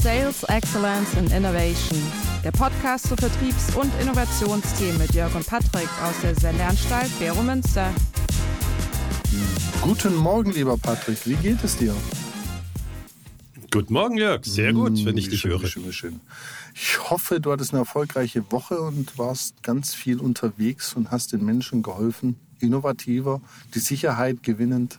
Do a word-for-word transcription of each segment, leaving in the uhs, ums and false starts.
Sales Excellence and Innovation, der Podcast zu Vertriebs- und Innovationsthemen mit Jörg und Patrick aus der Sendeanstalt Bero Münster. Guten Morgen, lieber Patrick, wie geht es dir? Guten Morgen, Jörg. Sehr gut, wenn ich dich schön, höre. Schön, schön. Ich hoffe, du hattest eine erfolgreiche Woche und warst ganz viel unterwegs und hast den Menschen geholfen, innovativer, die Sicherheit gewinnend.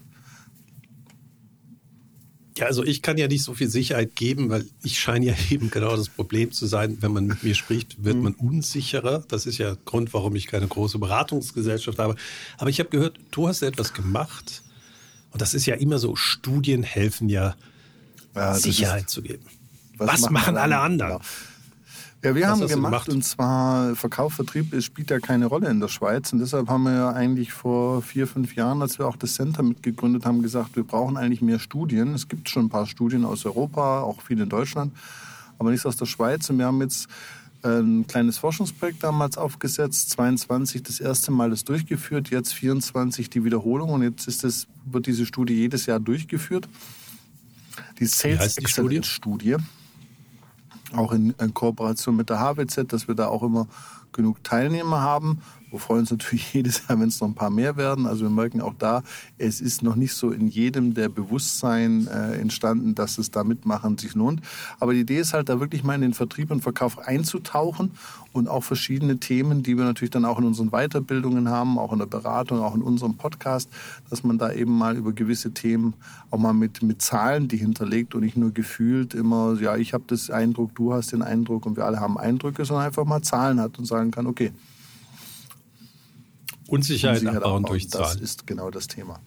Ja, also ich kann ja nicht so viel Sicherheit geben, weil ich scheine ja eben genau das Problem zu sein. Wenn man mit mir spricht, wird man unsicherer. Das ist ja der Grund, warum ich keine große Beratungsgesellschaft habe. Aber ich habe gehört, du hast etwas gemacht. Und das ist ja immer so, Studien helfen ja, ja Sicherheit ist, zu geben. Was, was machen, machen alle anderen? Genau. Ja, wir was haben gemacht, gemacht und zwar Verkauf, Vertrieb, es spielt ja keine Rolle in der Schweiz und deshalb haben wir ja eigentlich vor vier, fünf Jahren, als wir auch das Center mitgegründet haben, gesagt, wir brauchen eigentlich mehr Studien. Es gibt schon ein paar Studien aus Europa, auch viele in Deutschland, aber nichts aus der Schweiz und wir haben jetzt ein kleines Forschungsprojekt damals aufgesetzt, zweiundzwanzig das erste Mal das durchgeführt, jetzt vierundzwanzig die Wiederholung und jetzt ist das, wird diese Studie jedes Jahr durchgeführt. Die Sales Excellence Studie. Auch in, in Kooperation mit der H W Z, dass wir da auch immer genug Teilnehmer haben. Wir freuen uns natürlich jedes Jahr, wenn es noch ein paar mehr werden. Also wir merken auch da, es ist noch nicht so in jedem der Bewusstsein äh, entstanden, dass es da mitmachen sich lohnt. Aber die Idee ist halt, da wirklich mal in den Vertrieb und Verkauf einzutauchen und auch verschiedene Themen, die wir natürlich dann auch in unseren Weiterbildungen haben, auch in der Beratung, auch in unserem Podcast, dass man da eben mal über gewisse Themen auch mal mit, mit Zahlen die hinterlegt und nicht nur gefühlt immer, ja, ich habe das Eindruck, du hast den Eindruck und wir alle haben Eindrücke, sondern einfach mal Zahlen hat und sagen kann, okay, Unsicherheit, Unsicherheit abbauen, abbauen durch Zahlen. Das ist genau das Thema.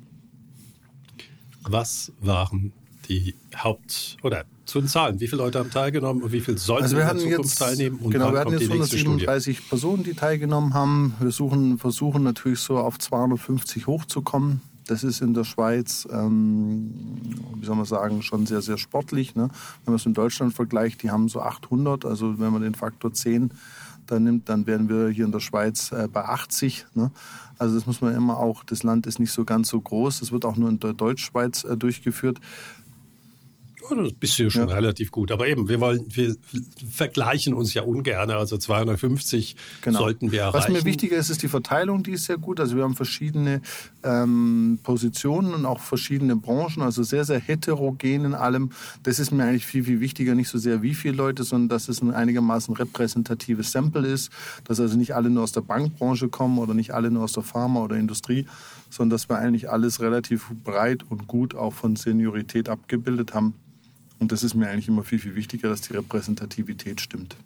Was waren die Haupt- oder zu den Zahlen? Wie viele Leute haben teilgenommen und wie viele sollten also wir in hatten der Zukunft jetzt, teilnehmen? Und genau, wir hatten jetzt hundertsiebenunddreißig Studie. Personen, die teilgenommen haben. Wir suchen, versuchen natürlich so auf zweihundertfünfzig hochzukommen. Das ist in der Schweiz, ähm, wie soll man sagen, schon sehr, sehr sportlich. Ne? Wenn man es in Deutschland vergleicht, die haben so achthundert. Also wenn man den Faktor zehn da nimmt, dann wären wir hier in der Schweiz äh, bei achtzig. Ne? Also das muss man immer auch, das Land ist nicht so ganz so groß. Das wird auch nur in der Deutschschweiz äh, durchgeführt. Ja, das bist du ja schon ja. relativ gut. Aber eben, wir wollen, wir vergleichen uns ja ungern. Also zweihundertfünfzig genau. sollten wir erreichen. Was mir wichtiger ist, ist die Verteilung, die ist sehr gut. Also wir haben verschiedene ähm, Positionen und auch verschiedene Branchen, also sehr, sehr heterogen in allem. Das ist mir eigentlich viel, viel wichtiger. Nicht so sehr wie viele Leute, sondern dass es ein einigermaßen repräsentatives Sample ist. Dass also nicht alle nur aus der Bankbranche kommen oder nicht alle nur aus der Pharma oder Industrie, sondern dass wir eigentlich alles relativ breit und gut auch von Seniorität abgebildet haben. Und das ist mir eigentlich immer viel, viel wichtiger, dass die Repräsentativität stimmt.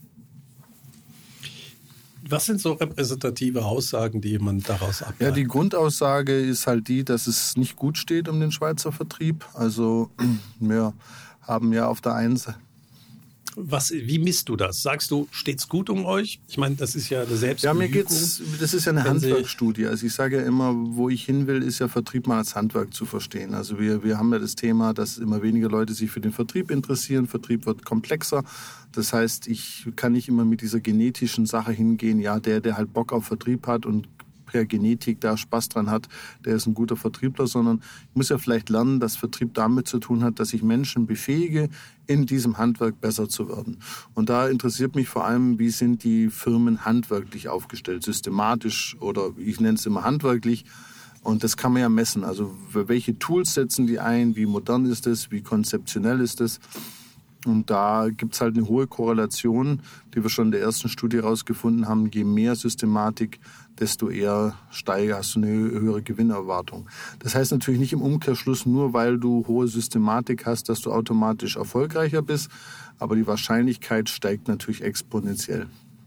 Was sind so repräsentative Aussagen, die man daraus ableitet? Ja, die Grundaussage ist halt die, dass es nicht gut steht um den Schweizer Vertrieb. Also wir haben ja auf der einen Seite... Was, wie misst du das? Sagst du, steht's gut um euch? Ich meine, das ist ja eine Selbstbelügung. Ja, mir geht's, das ist ja eine Handwerksstudie. Also ich sage ja immer, wo ich hin will, ist ja Vertrieb mal als Handwerk zu verstehen. Also wir, wir haben ja das Thema, dass immer weniger Leute sich für den Vertrieb interessieren. Vertrieb wird komplexer. Das heißt, ich kann nicht immer mit dieser genetischen Sache hingehen, ja, der, der halt Bock auf Vertrieb hat und per Genetik da Spaß dran hat, der ist ein guter Vertriebler, sondern ich muss ja vielleicht lernen, dass Vertrieb damit zu tun hat, dass ich Menschen befähige, in diesem Handwerk besser zu werden. Und da interessiert mich vor allem, wie sind die Firmen handwerklich aufgestellt, systematisch oder ich nenne es immer handwerklich. Und das kann man ja messen. Also welche Tools setzen die ein, wie modern ist es, wie konzeptionell ist es. Und da gibt es halt eine hohe Korrelation, die wir schon in der ersten Studie herausgefunden haben. Je mehr Systematik, desto eher steiger hast du eine höhere Gewinnerwartung. Das heißt natürlich nicht im Umkehrschluss, nur weil du hohe Systematik hast, dass du automatisch erfolgreicher bist. Aber die Wahrscheinlichkeit steigt natürlich exponentiell.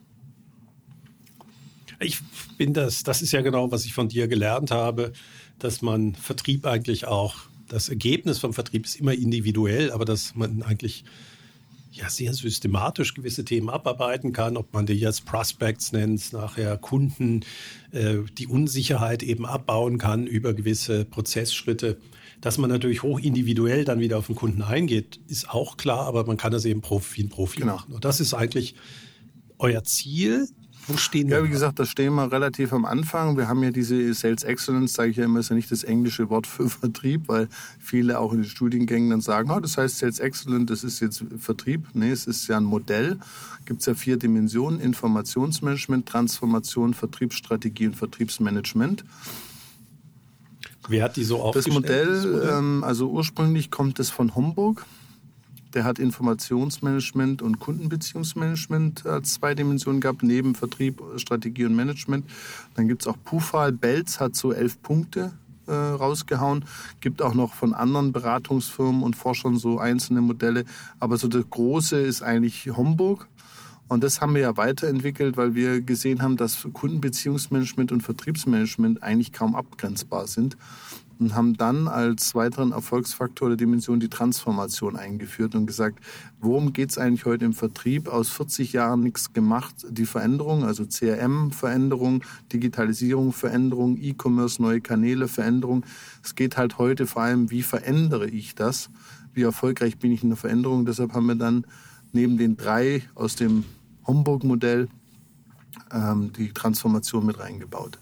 Ich bin das, das ist ja genau, was ich von dir gelernt habe, dass man Vertrieb eigentlich auch, das Ergebnis vom Vertrieb ist immer individuell, aber dass man eigentlich ja sehr systematisch gewisse Themen abarbeiten kann, ob man die jetzt Prospects nennt, nachher Kunden, äh, die Unsicherheit eben abbauen kann über gewisse Prozessschritte. Dass man natürlich hoch individuell dann wieder auf den Kunden eingeht, ist auch klar, aber man kann das eben Profi, wie ein Profi genau. machen. Und das ist eigentlich euer Ziel. Wo stehen wir? Ja, wie gesagt, da stehen wir relativ am Anfang. Wir haben ja diese Sales Excellence, sage ich ja immer, ist ja nicht das englische Wort für Vertrieb, weil viele auch in den Studiengängen dann sagen, oh, das heißt Sales Excellence, das ist jetzt Vertrieb. Nee, es ist ja ein Modell. Gibt es ja vier Dimensionen: Informationsmanagement, Transformation, Vertriebsstrategie und Vertriebsmanagement. Wer hat die so aufgestellt? Das Modell, das Modell? Ähm, also ursprünglich kommt es von Homburg. Der hat Informationsmanagement und Kundenbeziehungsmanagement als zwei Dimensionen gehabt, neben Vertrieb, Strategie und Management. Dann gibt es auch Pufal. Belz hat so elf Punkte äh, rausgehauen. Gibt auch noch von anderen Beratungsfirmen und Forschern so einzelne Modelle. Aber so das Große ist eigentlich Homburg. Und das haben wir ja weiterentwickelt, weil wir gesehen haben, dass Kundenbeziehungsmanagement und Vertriebsmanagement eigentlich kaum abgrenzbar sind. Und haben dann als weiteren Erfolgsfaktor der Dimension die Transformation eingeführt und gesagt, worum geht es eigentlich heute im Vertrieb? Aus vierzig Jahren nichts gemacht. Die Veränderung, also C R M-Veränderung, Digitalisierung, Veränderung, E-Commerce, neue Kanäle, Veränderung. Es geht halt heute vor allem, wie verändere ich das? Wie erfolgreich bin ich in der Veränderung? Deshalb haben wir dann neben den drei aus dem Homburg-Modell ähm, die Transformation mit reingebaut.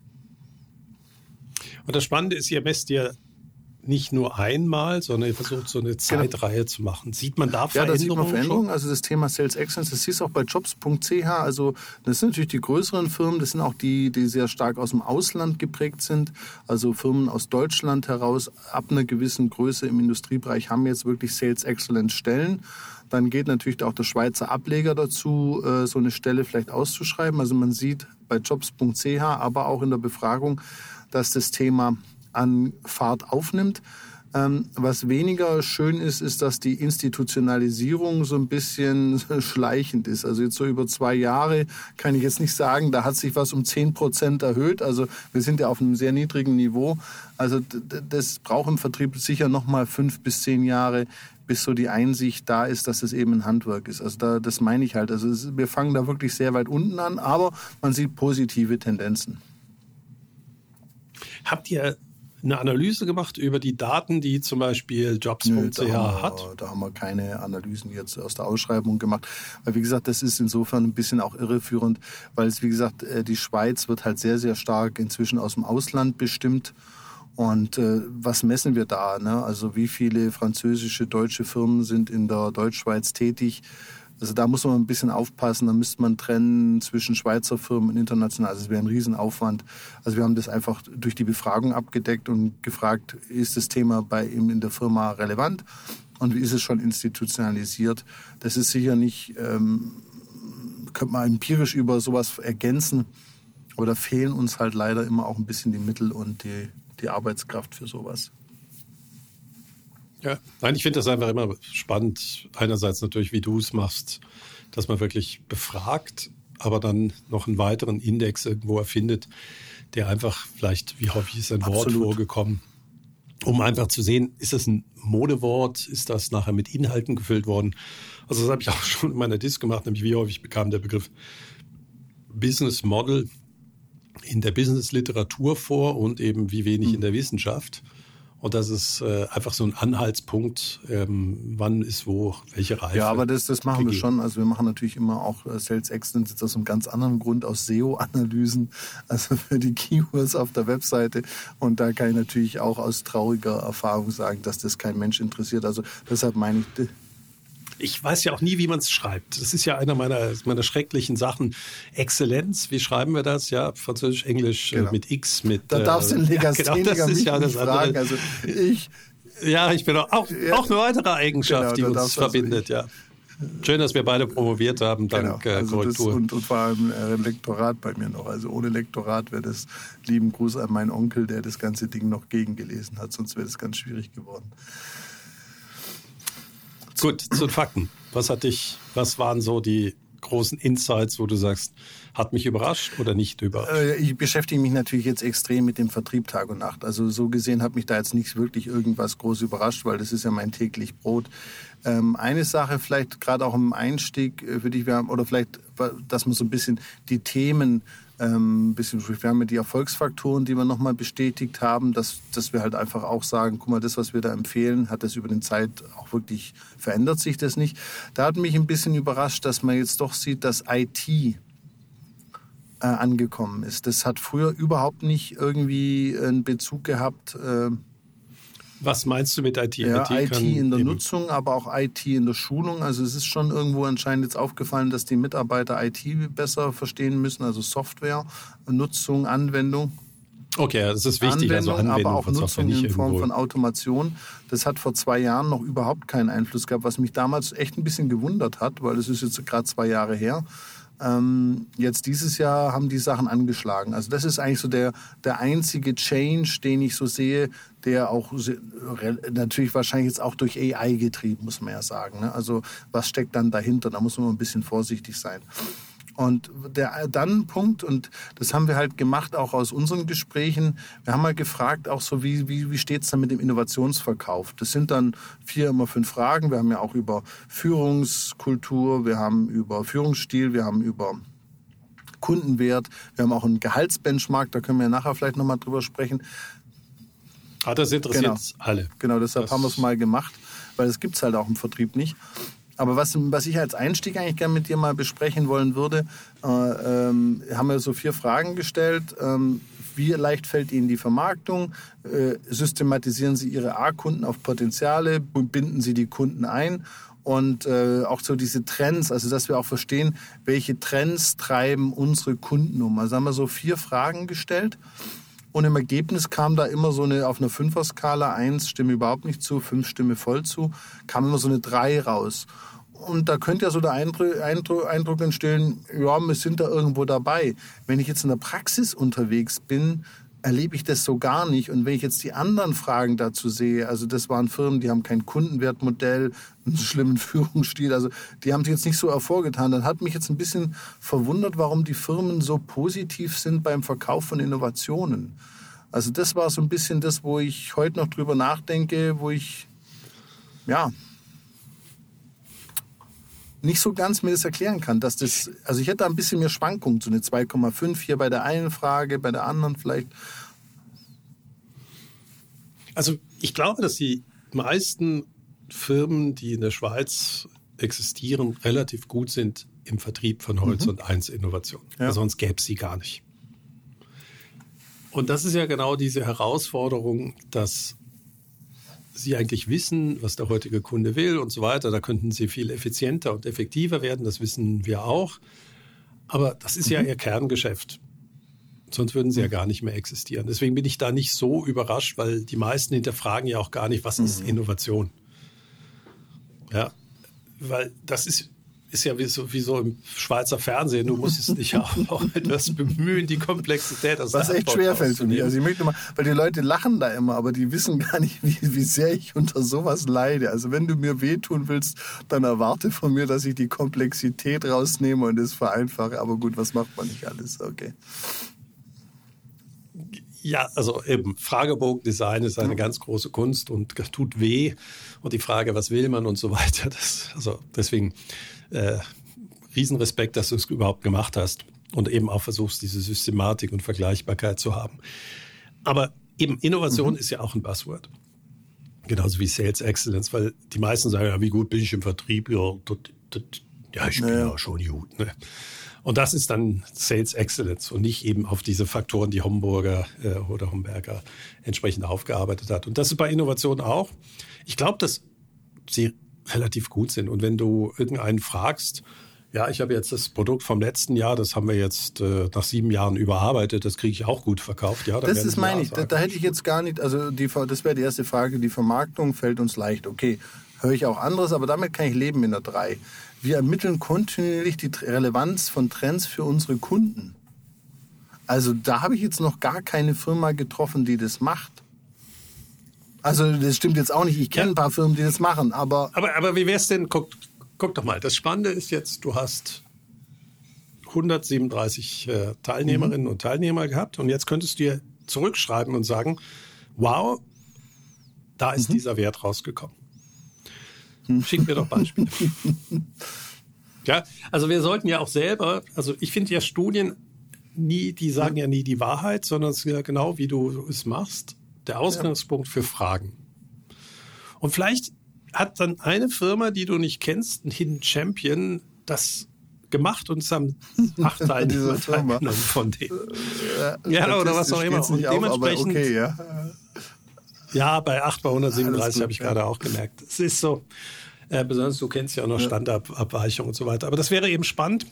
Und das Spannende ist, ihr messt ja nicht nur einmal, sondern ihr versucht so eine Zeitreihe genau. zu machen. Sieht man da Veränderungen? Ja, da sieht man Veränderungen. Also das Thema Sales Excellence, das siehst du auch bei jobs punkt c h. Also das sind natürlich die größeren Firmen, das sind auch die, die sehr stark aus dem Ausland geprägt sind. Also Firmen aus Deutschland heraus, ab einer gewissen Größe im Industriebereich haben jetzt wirklich Sales Excellence Stellen. Dann geht natürlich auch der Schweizer Ableger dazu, so eine Stelle vielleicht auszuschreiben. Also man sieht bei jobs punkt c h, aber auch in der Befragung, dass das Thema an Fahrt aufnimmt. Ähm, was weniger schön ist, ist, dass die Institutionalisierung so ein bisschen schleichend ist. Also jetzt so über zwei Jahre kann ich jetzt nicht sagen, da hat sich was um zehn Prozent erhöht. Also wir sind ja auf einem sehr niedrigen Niveau. Also das braucht im Vertrieb sicher noch mal fünf bis zehn Jahre, bis so die Einsicht da ist, dass es eben ein Handwerk ist. Also da, das meine ich halt. Also es, wir fangen da wirklich sehr weit unten an, aber man sieht positive Tendenzen. Habt ihr eine Analyse gemacht über die Daten, die zum Beispiel jobs punkt c h hat? Da haben wir keine Analysen jetzt aus der Ausschreibung gemacht. Weil, wie gesagt, das ist insofern ein bisschen auch irreführend, weil es, wie gesagt, die Schweiz wird halt sehr, sehr stark inzwischen aus dem Ausland bestimmt. Und äh, was messen wir da? Ne? Also wie viele französische, deutsche Firmen sind in der Deutschschweiz tätig? Also da muss man ein bisschen aufpassen, da müsste man trennen zwischen Schweizer Firmen und international. Also es wäre ein Riesenaufwand. Also wir haben das einfach durch die Befragung abgedeckt und gefragt, ist das Thema bei ihm in der Firma relevant und wie ist es schon institutionalisiert? Das ist sicher nicht, ähm, könnte man empirisch über sowas ergänzen, aber da fehlen uns halt leider immer auch ein bisschen die Mittel und die, die Arbeitskraft für sowas. Ja, nein, ich finde das einfach immer spannend. Einerseits natürlich, wie du es machst, dass man wirklich befragt, aber dann noch einen weiteren Index irgendwo erfindet, der einfach vielleicht, wie häufig ist ein Wort Absolut. vorgekommen, um einfach zu sehen, ist das ein Modewort, ist das nachher mit Inhalten gefüllt worden? Also das habe ich auch schon in meiner Dis gemacht, nämlich wie häufig bekam der Begriff Business Model in der Business-Literatur vor und eben wie wenig mhm. in der Wissenschaft. Und das ist äh, einfach so ein Anhaltspunkt, ähm, wann ist wo, welche Reife. Ja, aber das, das machen gegeben. wir schon. Also wir machen natürlich immer auch äh, Sales Excellence jetzt aus einem ganz anderen Grund, aus S E O-Analysen, also für die Keywords auf der Webseite. Und da kann ich natürlich auch aus trauriger Erfahrung sagen, dass das kein Mensch interessiert. Also deshalb meine ich... Ich weiß ja auch nie, wie man es schreibt. Das ist ja einer meiner, meiner schrecklichen Sachen. Exzellenz, wie schreiben wir das? Ja, Französisch, Englisch, genau. äh, mit X, mit... Da darfst du den Legastheniker ja, genau, das ist ja nicht das fragen. Also ich... Ja, ich bin auch, auch, ja. auch eine weitere Eigenschaft, genau, die uns verbindet, ja. Schön, dass wir beide promoviert haben, dank genau, also Korrektur. Das und, und vor allem äh, Lektorat bei mir noch. Also ohne Lektorat wäre das, lieben Gruß an meinen Onkel, der das ganze Ding noch gegengelesen hat, sonst wäre das ganz schwierig geworden. Gut, zu den Fakten. Was hat dich, was waren so die großen Insights, wo du sagst, hat mich überrascht oder nicht überrascht? Ich beschäftige mich natürlich jetzt extrem mit dem Vertrieb Tag und Nacht. Also so gesehen hat mich da jetzt nicht wirklich irgendwas groß überrascht, weil das ist ja mein täglich Brot. Ähm, eine Sache vielleicht gerade auch im Einstieg für dich, wir haben, oder vielleicht, dass man so ein bisschen die Themen Ähm, ein bisschen, wir haben ja die Erfolgsfaktoren, die wir nochmal bestätigt haben, dass, dass wir halt einfach auch sagen, guck mal, das, was wir da empfehlen, hat das über die Zeit auch wirklich, verändert sich das nicht. Da hat mich ein bisschen überrascht, dass man jetzt doch sieht, dass I T äh, angekommen ist. Das hat früher überhaupt nicht irgendwie einen Bezug gehabt. Äh, Was meinst du mit I T? Ja, I T, I T in der Nutzung, aber auch I T in der Schulung. Also es ist schon irgendwo anscheinend jetzt aufgefallen, dass die Mitarbeiter I T besser verstehen müssen, also Software, Nutzung, Anwendung. Okay, das ist wichtig, Anwendung, also Anwendung aber auch von Nutzung Software, in nicht Form irgendwo. von Automation. Das hat vor zwei Jahren noch überhaupt keinen Einfluss gehabt, was mich damals echt ein bisschen gewundert hat, weil das ist jetzt gerade zwei Jahre her. Ähm, jetzt dieses Jahr haben die Sachen angeschlagen. Also das ist eigentlich so der, der einzige Change, den ich so sehe, der auch natürlich wahrscheinlich jetzt auch durch A I getrieben, muss man ja sagen. Ne? Also was steckt dann dahinter? Da muss man ein bisschen vorsichtig sein. Und der dann Punkt, und das haben wir halt gemacht, auch aus unseren Gesprächen, wir haben mal gefragt, auch so, wie, wie, wie steht es dann mit dem Innovationsverkauf? Das sind dann vier, immer fünf Fragen. Wir haben ja auch über Führungskultur, wir haben über Führungsstil, wir haben über Kundenwert, wir haben auch einen Gehaltsbenchmark, da können wir nachher vielleicht nochmal drüber sprechen. Ah, das interessiert Genau. alle. Genau, deshalb das haben wir es mal gemacht, weil das gibt es halt auch im Vertrieb nicht. Aber was, was ich als Einstieg eigentlich gerne mit dir mal besprechen wollen würde, äh, ähm, haben wir so vier Fragen gestellt. Ähm, wie leicht fällt Ihnen die Vermarktung? Äh, systematisieren Sie Ihre A-Kunden auf Potenziale? Binden Sie die Kunden ein? Und äh, auch so diese Trends, also dass wir auch verstehen, welche Trends treiben unsere Kunden um. Also haben wir so vier Fragen gestellt. Und im Ergebnis kam da immer so eine, auf einer Fünfer-Skala, eins stimme überhaupt nicht zu, fünf stimme voll zu, kam immer so eine drei raus. Und da könnte ja so der Eindruck, Eindruck, Eindruck entstehen, ja, wir sind da irgendwo dabei. Wenn ich jetzt in der Praxis unterwegs bin, erlebe ich das so gar nicht. Und wenn ich jetzt die anderen Fragen dazu sehe, also das waren Firmen, die haben kein Kundenwertmodell, einen schlimmen Führungsstil, also die haben sich jetzt nicht so hervorgetan. Dann hat mich jetzt ein bisschen verwundert, warum die Firmen so positiv sind beim Verkauf von Innovationen. Also das war so ein bisschen das, wo ich heute noch drüber nachdenke, wo ich, ja, nicht so ganz mir das erklären kann, dass das, also ich hätte da ein bisschen mehr Schwankungen, so eine zwei Komma fünf hier bei der einen Frage, bei der anderen vielleicht. Also ich glaube, dass die meisten Firmen, die in der Schweiz existieren, relativ gut sind im Vertrieb von Horizont mhm. eins Innovation. Ja. Sonst gäbe es sie gar nicht. Und das ist ja genau diese Herausforderung, dass Sie eigentlich wissen, was der heutige Kunde will und so weiter. Da könnten Sie viel effizienter und effektiver werden, das wissen wir auch. Aber das ist mhm. ja Ihr Kerngeschäft. Sonst würden Sie ja gar nicht mehr existieren. Deswegen bin ich da nicht so überrascht, weil die meisten hinterfragen ja auch gar nicht, was mhm. ist Innovation. Ja, weil das ist, ist ja wie so, wie so im Schweizer Fernsehen. Du musst dich ja auch, auch etwas bemühen, die Komplexität aus Was echt schwerfällt für mich. Also ich möchte mal, weil die Leute lachen da immer, aber die wissen gar nicht, wie, wie sehr ich unter sowas leide. Also wenn du mir wehtun willst, dann erwarte von mir, dass ich die Komplexität rausnehme und es vereinfache. Aber gut, was macht man nicht alles? Okay. Ja, also eben Fragebogendesign ist eine ganz große Kunst und tut weh. Und die Frage, was will man und so weiter. Das, also deswegen äh, Riesenrespekt, dass du es überhaupt gemacht hast und eben auch versuchst, diese Systematik und Vergleichbarkeit zu haben. Aber eben Innovation mhm. ist ja auch ein Buzzword. Genauso wie Sales Excellence, weil die meisten sagen, ja, wie gut bin ich im Vertrieb? Ja, das, das, ja ich bin ja, ja schon gut. Ne? Und das ist dann Sales Excellence und nicht eben auf diese Faktoren, die Homburger äh, oder Homberger entsprechend aufgearbeitet hat. Und das ist bei Innovationen auch. Ich glaube, dass sie relativ gut sind. Und wenn du irgendeinen fragst, ja, ich habe jetzt das Produkt vom letzten Jahr, das haben wir jetzt äh, nach sieben Jahren überarbeitet, das kriege ich auch gut verkauft. Ja, das ist meine ich, da, da hätte ich jetzt gar nicht, also die, das wäre die erste Frage, die Vermarktung fällt uns leicht. Okay, höre ich auch anderes, aber damit kann ich leben in der drei. Wir ermitteln kontinuierlich die Relevanz von Trends für unsere Kunden. Also da habe ich jetzt noch gar keine Firma getroffen, die das macht. Also das stimmt jetzt auch nicht. Ich kenne ja. ein paar Firmen, die das machen, aber... Aber, aber wie wär's denn, guck, guck doch mal, das Spannende ist jetzt, du hast hundertsiebenunddreißig äh, Teilnehmerinnen mhm. und Teilnehmer gehabt und jetzt könntest du dir zurückschreiben und sagen, wow, da ist mhm. dieser Wert rausgekommen. Schick mir doch Beispiele. Ja, also wir sollten ja auch selber, also ich finde ja Studien nie, die sagen ja nie die Wahrheit, sondern es ist ja genau, wie du es machst, der Ausgangspunkt ja. für Fragen. Und vielleicht hat dann eine Firma, die du nicht kennst, ein Hidden Champion, das gemacht und es haben acht Teilnehmer teilgenommen von denen. Äh, ja, oder was auch immer. Und dementsprechend, auf, okay, ja. ja, bei acht bei hundertsiebenunddreißig habe ich ja. gerade auch gemerkt. Es ist so, äh, besonders du kennst ja auch noch ja. Standardabweichung und so weiter. Aber das wäre eben spannend.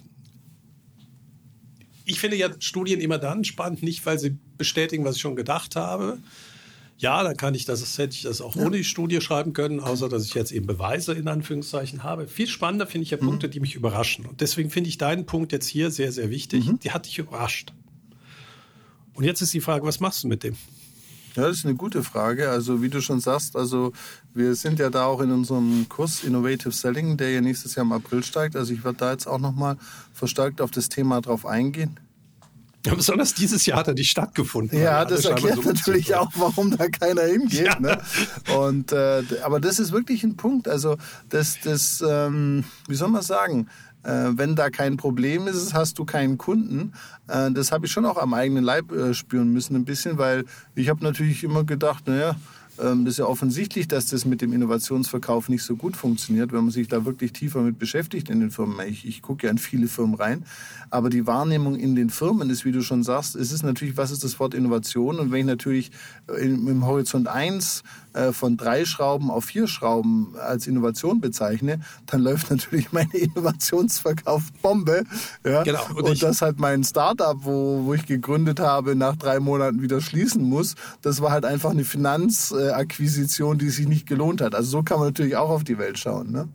Ich finde ja Studien immer dann spannend, nicht weil sie bestätigen, was ich schon gedacht habe. Ja, dann kann ich das, hätte ich das auch ja. ohne die Studie schreiben können, außer dass ich jetzt eben Beweise in Anführungszeichen habe. Viel spannender finde ich ja mhm. Punkte, die mich überraschen. Und deswegen finde ich deinen Punkt jetzt hier sehr, sehr wichtig. Mhm. Die hat dich überrascht. Und jetzt ist die Frage, was machst du mit dem? Ja, das ist eine gute Frage. Also wie du schon sagst, also wir sind ja da auch in unserem Kurs Innovative Selling, der ja nächstes Jahr im April steigt. Also ich werde da jetzt auch nochmal verstärkt auf das Thema drauf eingehen. Ja, besonders dieses Jahr hat er nicht stattgefunden. Ja, das erklärt so natürlich auch, warum da keiner hingeht. Ja. Ne? Und, äh, aber das ist wirklich ein Punkt. Also das, das ähm, wie soll man sagen, äh, wenn da kein Problem ist, hast du keinen Kunden. Äh, das habe ich schon auch am eigenen Leib äh, spüren müssen ein bisschen, weil ich habe natürlich immer gedacht, naja, das ist ja offensichtlich, dass das mit dem Innovationsverkauf nicht so gut funktioniert, wenn man sich da wirklich tiefer mit beschäftigt in den Firmen. Ich, ich gucke ja in viele Firmen rein, aber die Wahrnehmung in den Firmen ist, wie du schon sagst, es ist natürlich, was ist das Wort Innovation? Und wenn ich natürlich im, im Horizont eins äh, von drei Schrauben auf vier Schrauben als Innovation bezeichne, dann läuft natürlich meine Innovationsverkauf Bombe. Ja? Genau. Und, und das halt mein Startup, wo, wo ich gegründet habe, nach drei Monaten wieder schließen muss, das war halt einfach eine Finanz- äh, Akquisition, die sich nicht gelohnt hat. Also so kann man natürlich auch auf die Welt schauen. Ne?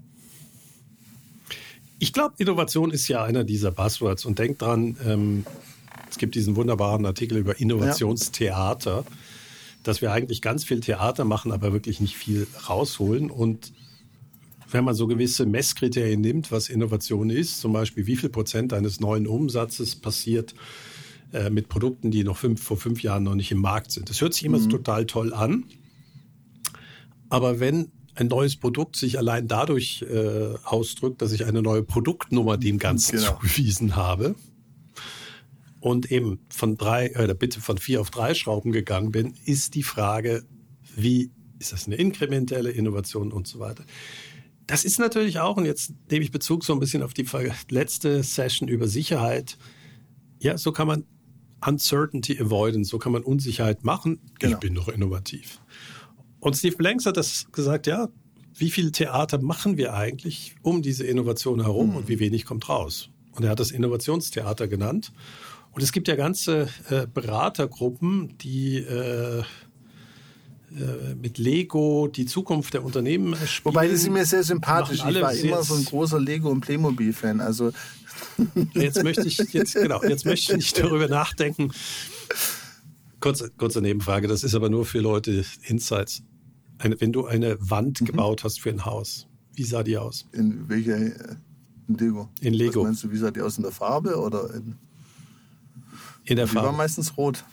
Ich glaube, Innovation ist ja einer dieser Buzzwords. Und denkt dran, ähm, es gibt diesen wunderbaren Artikel über Innovationstheater, ja. dass wir eigentlich ganz viel Theater machen, aber wirklich nicht viel rausholen. Und wenn man so gewisse Messkriterien nimmt, was Innovation ist, zum Beispiel wie viel Prozent eines neuen Umsatzes passiert äh, mit Produkten, die noch fünf, vor fünf Jahren noch nicht im Markt sind. Das hört sich immer mhm. so total toll an. Aber wenn ein neues Produkt sich allein dadurch äh, ausdrückt, dass ich eine neue Produktnummer dem Ganzen genau. zugewiesen habe und eben von drei, äh, bitte von vier auf drei Schrauben gegangen bin, ist die Frage, wie ist das eine inkrementelle Innovation und so weiter. Das ist natürlich auch, und jetzt nehme ich Bezug so ein bisschen auf die letzte Session über Sicherheit. Ja, so kann man Uncertainty avoiden, so kann man Unsicherheit machen. Genau. Ich bin doch innovativ. Und Steve Blanks hat das gesagt, ja, wie viel Theater machen wir eigentlich um diese Innovation herum mhm. und wie wenig kommt raus? Und er hat das Innovationstheater genannt. Und es gibt ja ganze äh, Beratergruppen, die äh, äh, mit Lego die Zukunft der Unternehmen spielen. Wobei, die sind mir sehr sympathisch. Ich war immer so ein großer Lego- und Playmobil-Fan. Also jetzt möchte ich jetzt genau, jetzt möchte ich nicht darüber nachdenken. Kurze, kurze Nebenfrage, das ist aber nur für Leute Insights. Eine, wenn du eine Wand mhm. gebaut hast für ein Haus, wie sah die aus? In welcher? In Lego. In Lego. Was meinst du, wie sah die aus, in der Farbe oder in? In der die Farbe. Die war meistens rot.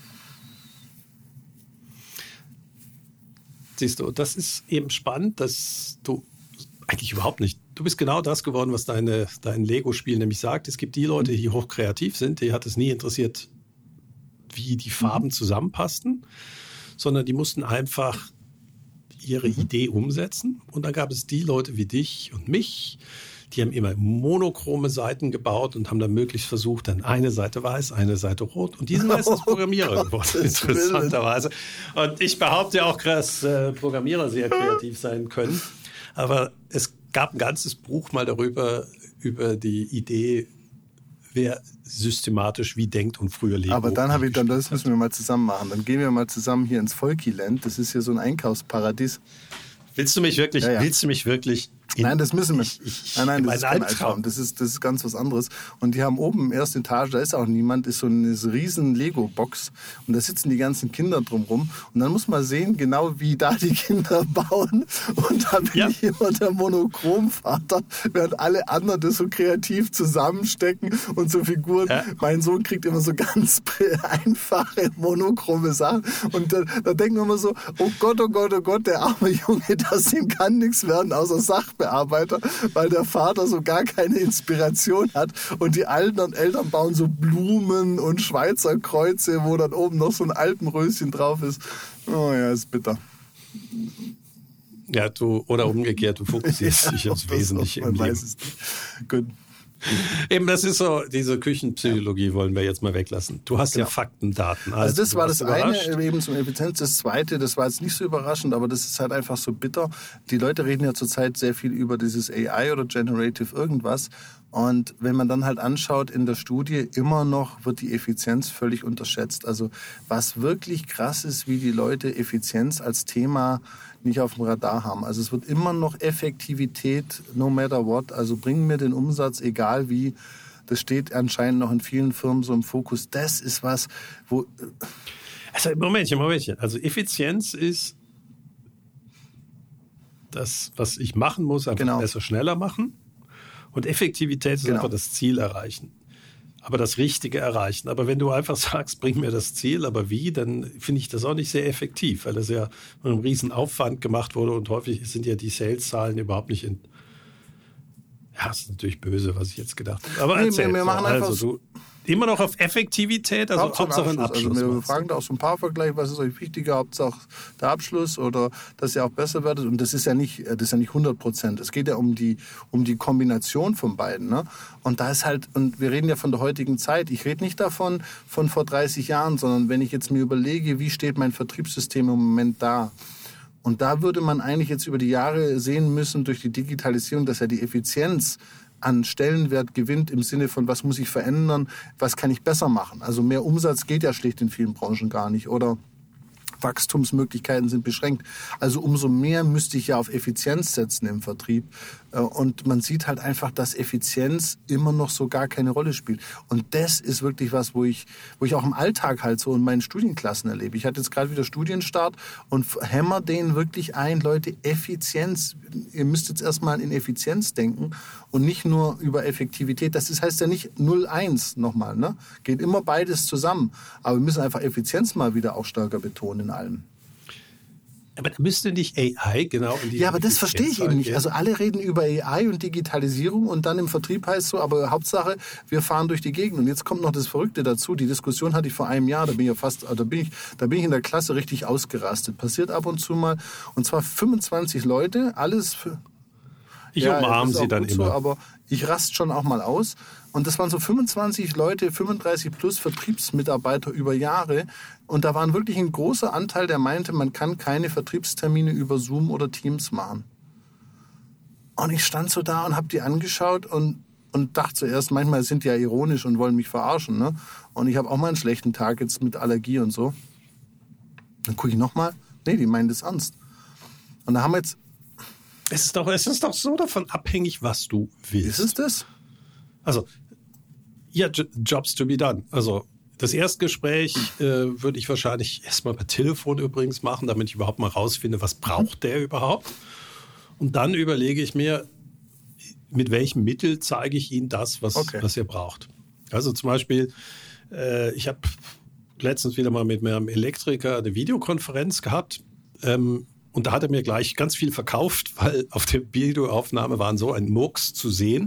Siehst du, das ist eben spannend, dass du eigentlich überhaupt nicht. Du bist genau das geworden, was deine, dein Lego-Spiel nämlich sagt. Es gibt die Leute, die hochkreativ sind, die hat es nie interessiert, wie die Farben mhm. zusammenpassten, sondern die mussten einfach ihre mhm. Idee umsetzen. Und dann gab es die Leute wie dich und mich, die haben immer monochrome Seiten gebaut und haben dann möglichst versucht, dann eine Seite weiß, eine Seite rot. Und die sind meistens oh Programmierer Gott, geworden, interessanterweise. Und ich behaupte ja auch, dass äh, Programmierer sehr kreativ sein können. Aber es gab ein ganzes Buch mal darüber, über die Idee, wer systematisch wie denkt und früher Lego. Aber dann habe ich dann, das müssen wir mal zusammen machen. Dann gehen wir mal zusammen hier ins Volkiland. Das ist hier so ein Einkaufsparadies. Willst du mich wirklich, ja, ja. willst du mich wirklich? In, nein, das müssen wir. Ich, ich, nein, nein, das ist kein Albtraum. Das ist, das ist ganz was anderes. Und die haben oben im ersten Etage, da ist auch niemand, ist so eine riesen Lego-Box. Und da sitzen die ganzen Kinder drumrum. Und dann muss man sehen, genau wie da die Kinder bauen. Und da bin ja. ich immer der Monochromvater, während alle anderen das so kreativ zusammenstecken und so Figuren. Ja. Mein Sohn kriegt immer so ganz einfache, monochrome Sachen. Und da, da denken wir immer so, oh Gott, oh Gott, oh Gott, der arme Junge, das dem kann nichts werden außer Sachbearbeiter, weil der Vater so gar keine Inspiration hat und die anderen Eltern bauen so Blumen und Schweizer Kreuze, wo dann oben noch so ein Alpenröschen drauf ist. Oh ja, ist bitter. Ja, du, oder umgekehrt, du fokussierst ja, dich aufs Wesentliche im Leben. Weiß es nicht. Gut. Eben, das ist so, diese Küchenpsychologie wollen wir jetzt mal weglassen. Du hast genau. ja Fakten, Daten. Also, also das war das überrascht. eine, eben zum Effizienz. Das zweite, das war jetzt nicht so überraschend, aber das ist halt einfach so bitter. Die Leute reden ja zurzeit sehr viel über dieses A I oder Generative irgendwas. Und wenn man dann halt anschaut in der Studie, immer noch wird die Effizienz völlig unterschätzt. Also was wirklich krass ist, wie die Leute Effizienz als Thema nicht auf dem Radar haben. Also es wird immer noch Effektivität, no matter what. Also bring mir den Umsatz, egal wie. Das steht anscheinend noch in vielen Firmen so im Fokus. Das ist was, wo... Also Momentchen, Momentchen. Also Effizienz ist das, was ich machen muss, einfach genau. besser, schneller machen. Und Effektivität ist genau. einfach das Ziel erreichen. Aber das Richtige erreichen. Aber wenn du einfach sagst, bring mir das Ziel, aber wie, dann finde ich das auch nicht sehr effektiv, weil das ja mit einem riesen Aufwand gemacht wurde und häufig sind ja die Sales-Zahlen überhaupt nicht in... Ja, das ist natürlich böse, was ich jetzt gedacht habe. Aber nee, erzähl, wir, wir machen also, einfach du, immer noch auf Effektivität, also Hauptsache, Hauptsache ein Abschluss. Abschluss. Also wir fragen da auch so ein paar Vergleiche, was ist euch wichtiger, Hauptsache der Abschluss oder dass ihr auch besser werdet. Und das ist ja nicht, das ist ja nicht hundert Prozent. Es geht ja um die, um die Kombination von beiden. Ne? Und da ist halt, und wir reden ja von der heutigen Zeit. Ich rede nicht davon von vor dreißig Jahren, sondern wenn ich jetzt mir überlege, wie steht mein Vertriebssystem im Moment da? Und da würde man eigentlich jetzt über die Jahre sehen müssen, durch die Digitalisierung, dass ja die Effizienz an Stellenwert gewinnt im Sinne von, was muss ich verändern, was kann ich besser machen. Also mehr Umsatz geht ja schlicht in vielen Branchen gar nicht oder Wachstumsmöglichkeiten sind beschränkt. Also umso mehr müsste ich ja auf Effizienz setzen im Vertrieb. Und man sieht halt einfach, dass Effizienz immer noch so gar keine Rolle spielt. Und das ist wirklich was, wo ich, wo ich auch im Alltag halt so in meinen Studienklassen erlebe. Ich hatte jetzt gerade wieder Studienstart und hämmer denen wirklich ein, Leute, Effizienz. Ihr müsst jetzt erstmal in Effizienz denken und nicht nur über Effektivität. Das heißt ja nicht null eins nochmal, ne? Geht immer beides zusammen. Aber wir müssen einfach Effizienz mal wieder auch stärker betonen in allem. Aber da müsste nicht A I genau in die Ja, aber das verstehe ich eben nicht. Also alle reden über A I und Digitalisierung und dann im Vertrieb heißt so, aber Hauptsache, wir fahren durch die Gegend. Und jetzt kommt noch das Verrückte dazu. Die Diskussion hatte ich vor einem Jahr, da bin ich ja fast, da bin ich, da bin ich in der Klasse richtig ausgerastet. Passiert ab und zu mal. Und zwar fünfundzwanzig Leute, alles für... Ich ja, umarme sie dann immer. So, aber ich raste schon auch mal aus. Und das waren so fünfundzwanzig Leute, fünfunddreißig plus Vertriebsmitarbeiter über Jahre. Und da war wirklich ein großer Anteil, der meinte, man kann keine Vertriebstermine über Zoom oder Teams machen. Und ich stand so da und habe die angeschaut und, und dachte zuerst, manchmal sind die ja ironisch und wollen mich verarschen. Ne? Und ich habe auch mal einen schlechten Tag jetzt mit Allergie und so. Dann gucke ich nochmal. Nee, die meinen das ernst. Und da haben wir jetzt... Es ist doch, es ist doch so davon abhängig, was du willst. Ist es das? Also, ja, Jobs to be done. Also, das Erstgespräch äh, würde ich wahrscheinlich erstmal per Telefon übrigens machen, damit ich überhaupt mal rausfinde, was braucht der überhaupt. Und dann überlege ich mir, mit welchem Mittel zeige ich Ihnen das, was, okay. was er braucht. Also zum Beispiel, äh, ich habe letztens wieder mal mit meinem Elektriker eine Videokonferenz gehabt. Ähm, Und da hat er mir gleich ganz viel verkauft, weil auf der Videoaufnahme waren so ein Murks zu sehen.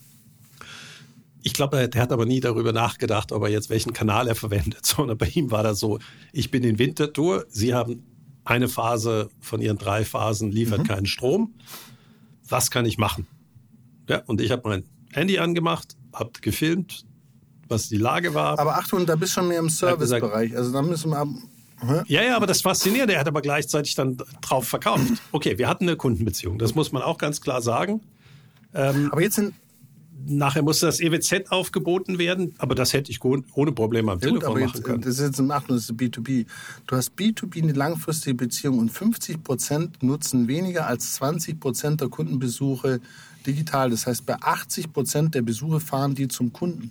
Ich glaube, der hat aber nie darüber nachgedacht, ob er jetzt welchen Kanal er verwendet, sondern bei ihm war das so, ich bin in Winterthur, Sie haben eine Phase von Ihren drei Phasen, liefert mhm. keinen Strom. Was kann ich machen? Ja, und ich habe mein Handy angemacht, habe gefilmt, was die Lage war. Aber Achtung, da bist du schon mehr im Servicebereich. Also da müssen wir... Ja, ja, aber das Faszinierende, er hat aber gleichzeitig dann drauf verkauft. Okay, wir hatten eine Kundenbeziehung, das muss man auch ganz klar sagen. Ähm, aber jetzt sind... Nachher musste das E W Z aufgeboten werden, aber das hätte ich ohne Probleme am ja, Telefon gut, machen jetzt, können. Das ist jetzt im Achtung, das ist B zwei B. Du hast B zwei B eine langfristige Beziehung und fünfzig Prozent nutzen weniger als zwanzig Prozent der Kundenbesuche digital. Das heißt, bei achtzig Prozent der Besuche fahren die zum Kunden.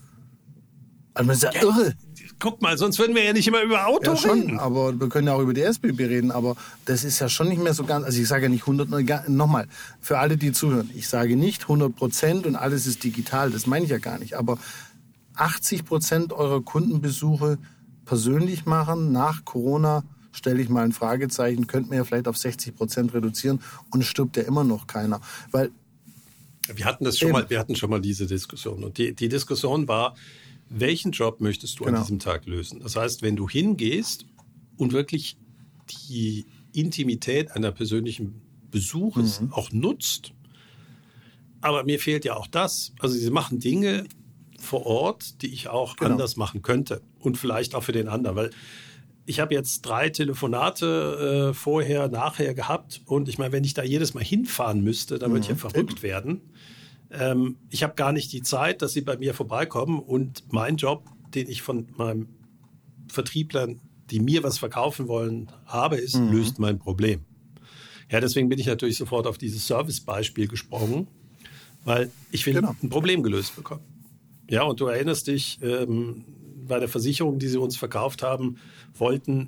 Also das ist ja, ja irre. Guck mal, sonst würden wir ja nicht immer über Auto ja, schon, reden. Aber wir können ja auch über die S B B reden, aber das ist ja schon nicht mehr so ganz, also ich sage ja nicht hundert, nochmal, für alle, die zuhören, ich sage nicht hundert Prozent und alles ist digital, das meine ich ja gar nicht, aber achtzig Prozent eurer Kundenbesuche persönlich machen nach Corona, stelle ich mal ein Fragezeichen, könnten wir ja vielleicht auf sechzig Prozent reduzieren und es stirbt ja immer noch keiner, weil... Wir hatten das schon eben. mal, wir hatten schon mal diese Diskussion und die, die Diskussion war, welchen Job möchtest du genau. an diesem Tag lösen? Das heißt, wenn du hingehst und wirklich die Intimität einer persönlichen Besuches mhm. auch nutzt, Aber mir fehlt ja auch das. Also sie machen Dinge vor Ort, die ich auch genau. anders machen könnte. Und vielleicht auch für den anderen. Weil ich habe jetzt drei Telefonate äh, vorher, nachher gehabt. Und ich meine, wenn ich da jedes Mal hinfahren müsste, dann würde ich ja verrückt werden. Ähm, ich habe gar nicht die Zeit, dass sie bei mir vorbeikommen. Und mein Job, den ich von meinem Vertrieblern, die mir was verkaufen wollen, habe, ist, mhm. löst mein Problem. Ja, deswegen bin ich natürlich sofort auf dieses Service-Beispiel gesprungen, weil ich will genau. ein Problem gelöst bekommen. Ja, und du erinnerst dich, ähm, bei der Versicherung, die sie uns verkauft haben, wollten,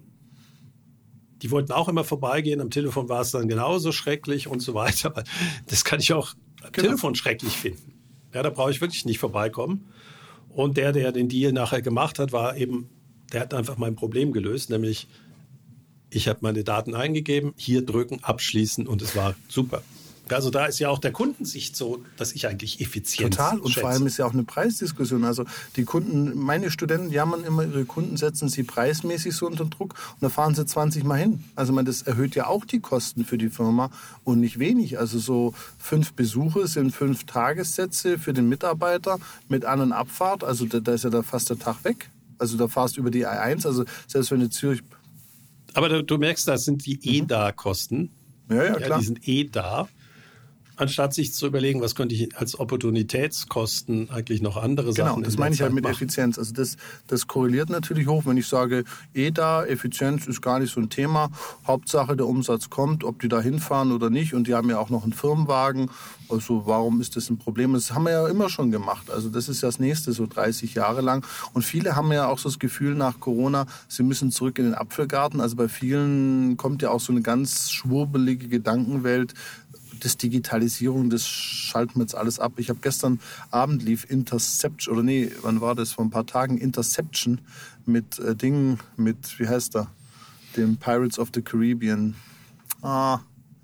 die wollten auch immer vorbeigehen. Am Telefon war es dann genauso schrecklich und so weiter. Aber das kann ich auch am genau. Telefon schrecklich finden. Ja, da brauche ich wirklich nicht vorbeikommen. Und der, der den Deal nachher gemacht hat, war eben, der hat einfach mein Problem gelöst, nämlich ich habe meine Daten eingegeben, hier drücken, abschließen und es war super. Also da ist ja auch der Kundensicht so, dass ich eigentlich effizient Total. Und schätze. Vor allem ist ja auch eine Preisdiskussion. Also die Kunden, meine Studenten jammern immer, ihre Kunden setzen sie preismäßig so unter Druck und da fahren sie zwanzig Mal hin. Also man, das erhöht ja auch die Kosten für die Firma und nicht wenig. Also so fünf Besuche sind fünf Tagessätze für den Mitarbeiter mit An- und Abfahrt. Also da, da ist ja da fast der Tag weg. Also da fahrst du über die A eins. Also selbst wenn du Zürich... Aber du, du merkst, das sind die eh da Kosten. Ja, ja, klar. Ja, die sind eh da. Anstatt sich zu überlegen, was könnte ich als Opportunitätskosten eigentlich noch andere Sachen. Genau, das meine ich halt mit Effizienz. Also das, das korreliert natürlich hoch, wenn ich sage, eh da, Effizienz ist gar nicht so ein Thema. Hauptsache der Umsatz kommt, ob die da hinfahren oder nicht. Und die haben ja auch noch einen Firmenwagen. Also warum ist das ein Problem? Das haben wir ja immer schon gemacht. Also das ist ja das Nächste, so dreißig Jahre lang. Und viele haben ja auch so das Gefühl nach Corona, sie müssen zurück in den Apfelgarten. Also bei vielen kommt ja auch so eine ganz schwurbelige Gedankenwelt, das Digitalisierung, das schalten wir jetzt alles ab. Ich habe gestern Abend lief Interception, oder nee, wann war das? Vor ein paar Tagen Interception mit äh, Dingen, mit, wie heißt er? Dem Pirates of the Caribbean. Ah,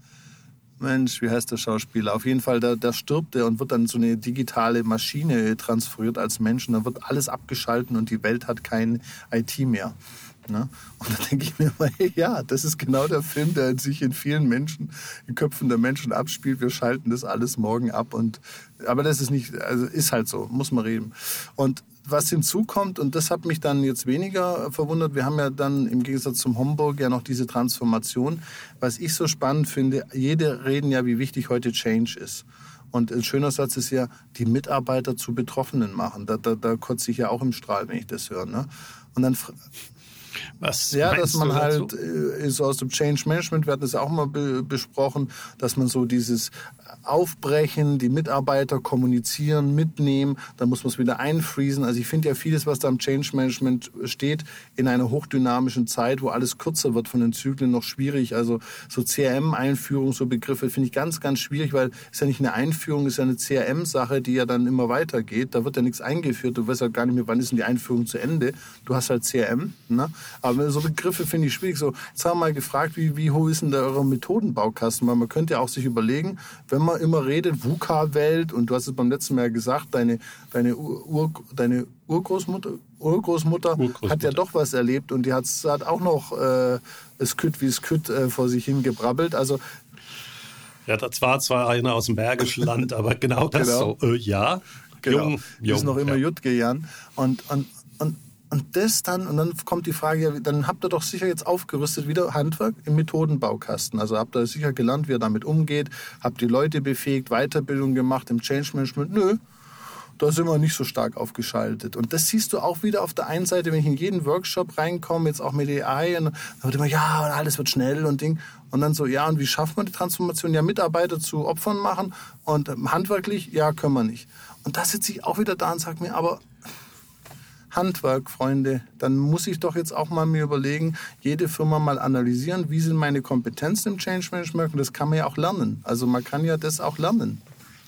Mensch, wie heißt der Schauspieler? Auf jeden Fall, da, da stirbt er und wird dann so eine digitale Maschine transferiert als Mensch. Und dann wird alles abgeschalten und die Welt hat kein I T mehr. Ne? Und da denke ich mir mal, hey, ja, das ist genau der Film, der sich in vielen Menschen, in Köpfen der Menschen abspielt. Wir schalten das alles morgen ab. Und, aber das ist nicht, also ist halt so, muss man reden. Und was hinzukommt, und das hat mich dann jetzt weniger verwundert, wir haben ja dann im Gegensatz zum Homburg ja noch diese Transformation. Was ich so spannend finde, jede reden ja, wie wichtig heute Change ist. Und ein schöner Satz ist ja, die Mitarbeiter zu Betroffenen machen. Da, da, da kotze ich ja auch im Strahl, wenn ich das höre. Ne? Und dann... Was ja, dass man halt äh, so aus dem Change Management, wir hatten das ja auch mal be- besprochen, dass man so dieses Aufbrechen, die Mitarbeiter kommunizieren, mitnehmen, dann muss man es wieder einfriesen. Also ich finde ja vieles, was da im Change Management steht, in einer hochdynamischen Zeit, wo alles kürzer wird von den Zyklen, noch schwierig. Also so C R M-Einführung, so Begriffe finde ich ganz, ganz schwierig, weil es ist ja nicht eine Einführung, es ist ja eine C R M-Sache, die ja dann immer weitergeht. Da wird ja nichts eingeführt, du weißt ja gar nicht mehr, wann ist denn die Einführung zu Ende. Du hast halt C R M, ne? Aber so Begriffe finde ich schwierig. So, jetzt haben wir mal gefragt, wie, wie hoch ist denn da euer Methodenbaukasten? Weil man könnte ja auch sich überlegen, wenn man immer redet, VUCA-Welt, und du hast es beim letzten Mal gesagt, deine, deine, Ur, deine Urgroßmutter, Urgroßmutter, Urgroßmutter hat ja doch was erlebt und die hat, hat auch noch äh, es Kütt wie es Kütt äh, vor sich hingebrabbelt. Also ja, das war zwar einer aus dem Bergischen Land, aber genau das genau. so, äh, ja. Genau. Jung, jung, ist noch immer ja. Jutge, Jan. Und, und, und Und das dann, und dann kommt die Frage, ja, dann habt ihr doch sicher jetzt aufgerüstet wieder Handwerk im Methodenbaukasten. Also habt ihr sicher gelernt, wie ihr damit umgeht, habt die Leute befähigt, Weiterbildung gemacht im Change Management. Nö, da sind wir nicht so stark aufgeschaltet. Und das siehst du auch wieder auf der einen Seite, wenn ich in jeden Workshop reinkomme, jetzt auch mit A I, und dann wird immer, ja, alles wird schnell und Ding. Und dann so, ja, und wie schafft man die Transformation? Ja, Mitarbeiter zu Opfern machen und handwerklich, ja, können wir nicht. Und da sitze ich auch wieder da und sage mir, aber Handwerk, Freunde, dann muss ich doch jetzt auch mal mir überlegen, jede Firma mal analysieren, wie sind meine Kompetenzen im Change Management, und das kann man ja auch lernen. Also man kann ja das auch lernen.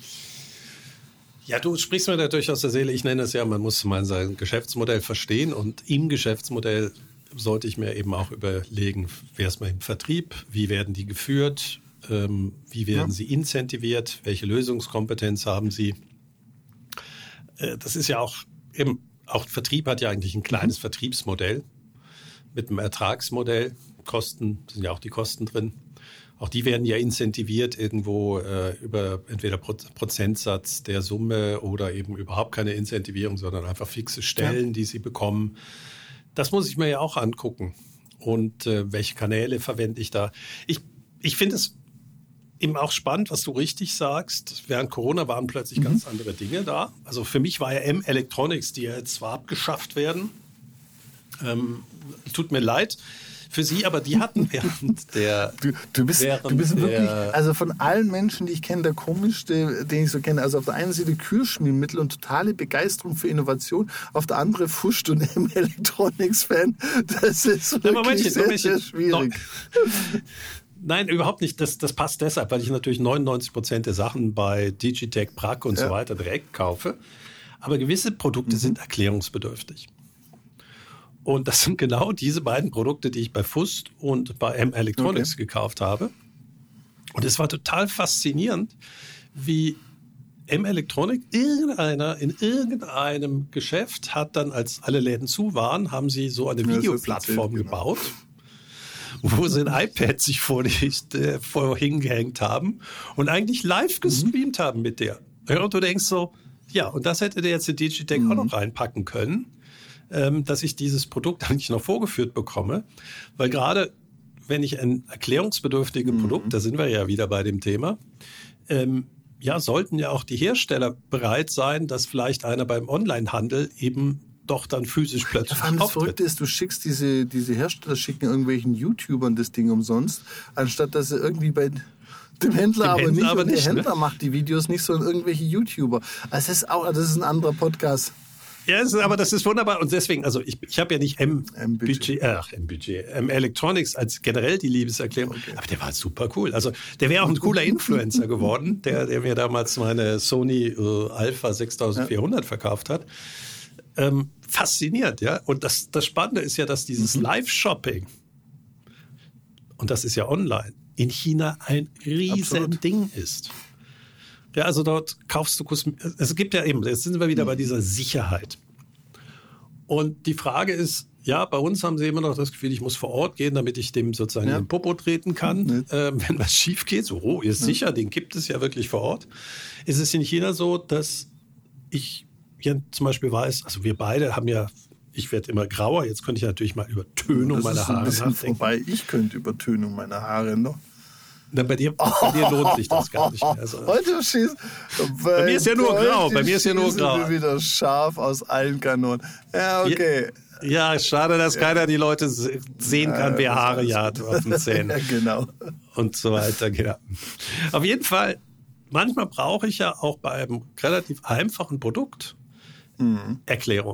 Ja, du sprichst mir natürlich aus der Seele. Ich nenne es ja, man muss mal sein Geschäftsmodell verstehen, und im Geschäftsmodell sollte ich mir eben auch überlegen, wer ist mal im Vertrieb, wie werden die geführt, ähm, wie werden ja. sie incentiviert, welche Lösungskompetenz haben sie. Äh, das ist ja auch eben Auch Vertrieb hat ja eigentlich ein kleines mhm. Vertriebsmodell mit einem Ertragsmodell. Kosten, sind ja auch die Kosten drin. Auch die werden ja incentiviert irgendwo äh, über entweder Pro- Prozentsatz der Summe oder eben überhaupt keine Incentivierung, sondern einfach fixe Stellen, ja. die sie bekommen. Das muss ich mir ja auch angucken. Und äh, welche Kanäle verwende ich da? Ich, ich finde es eben auch spannend, was du richtig sagst. Während Corona waren plötzlich mhm. ganz andere Dinge da. Also für mich war ja M-Electronics, die ja jetzt zwar abgeschafft werden. Ähm, tut mir leid für Sie, aber die hatten während der... Du, du bist, du bist wirklich, also von allen Menschen, die ich kenne, der komischste, den ich so kenne. Also auf der einen Seite Kühlschmiermittel und totale Begeisterung für Innovation, auf der anderen Fuscht und M-Electronics-Fan. Das ist wirklich ja, Momentchen, sehr, Momentchen. sehr schwierig. No. Nein, überhaupt nicht. Das, das passt deshalb, weil ich natürlich neunundneunzig Prozent der Sachen bei Digitech, Prag und ja. so weiter direkt kaufe. Aber gewisse Produkte mhm. sind erklärungsbedürftig. Und das sind genau diese beiden Produkte, die ich bei Fust und bei M-Electronics okay. gekauft habe. Und es war total faszinierend, wie M-Electronics, irgendeiner in irgendeinem Geschäft hat dann, als alle Läden zu waren, haben sie so eine Videoplattform ja, gebaut, genau. wo sie ein iPad sich vor, die, äh, vor hingehängt haben und eigentlich live gestreamt mhm. haben mit der. Und du denkst so, ja, und das hätte der jetzt in Digitech mhm. auch noch reinpacken können, ähm, dass ich dieses Produkt eigentlich noch vorgeführt bekomme. Weil gerade, wenn ich ein erklärungsbedürftiges mhm. Produkt, da sind wir ja wieder bei dem Thema, ähm, ja, sollten ja auch die Hersteller bereit sein, dass vielleicht einer beim Onlinehandel eben doch dann physisch plötzlich auftritt. Das Verrückte ist, du schickst diese, diese Hersteller, schicken irgendwelchen YouTubern das Ding umsonst, anstatt dass sie irgendwie bei dem Händler dem aber Händler nicht, aber und nicht, der Händler ne? macht die Videos nicht, sondern irgendwelche YouTuber. Also das ist auch, das ist ein anderer Podcast. Ja, aber das ist wunderbar und deswegen, also ich, ich habe ja nicht M-Budget, ach M-Budget, M-Electronics als generell die Liebeserklärung, okay. aber der war super cool. Also der wäre auch ein cooler Influencer geworden, der, der mir damals meine Sony äh, Alpha sechstausendvierhundert ja. verkauft hat. Ähm, faszinierend, ja. Und das, das Spannende ist ja, dass dieses mhm. Live-Shopping, und das ist ja online, in China ein riesen Ding ist. Ja, also dort kaufst du Kosmetik. Es gibt ja eben, jetzt sind wir wieder bei dieser Sicherheit. Und die Frage ist, ja, bei uns haben sie immer noch das Gefühl, ich muss vor Ort gehen, damit ich dem sozusagen ja. in den Popo treten kann, ja. äh, wenn was schief geht. So, oh, ist ja. sicher, den gibt es ja wirklich vor Ort. Ist es in China so, dass ich ja zum Beispiel weiß, also wir beide haben ja, ich werde immer grauer, jetzt könnte ich natürlich mal über Tönung meiner Haare nachdenken. Vorbei. Ich könnte über Tönung meiner Haare noch. Na, bei dir, bei dir lohnt sich das gar nicht mehr. Also, heute schießt, bei, bei mir ist ja nur grau. Bei mir ist ja nur grau. Du wieder scharf aus allen Kanonen. Ja, okay. Ja, schade, dass ja. keiner die Leute sehen kann, ja, wer Haare ja hat auf den Zähnen. Ja, genau. Und so weiter. Genau. Auf jeden Fall, manchmal brauche ich ja auch bei einem relativ einfachen Produkt mhm. Erklärung.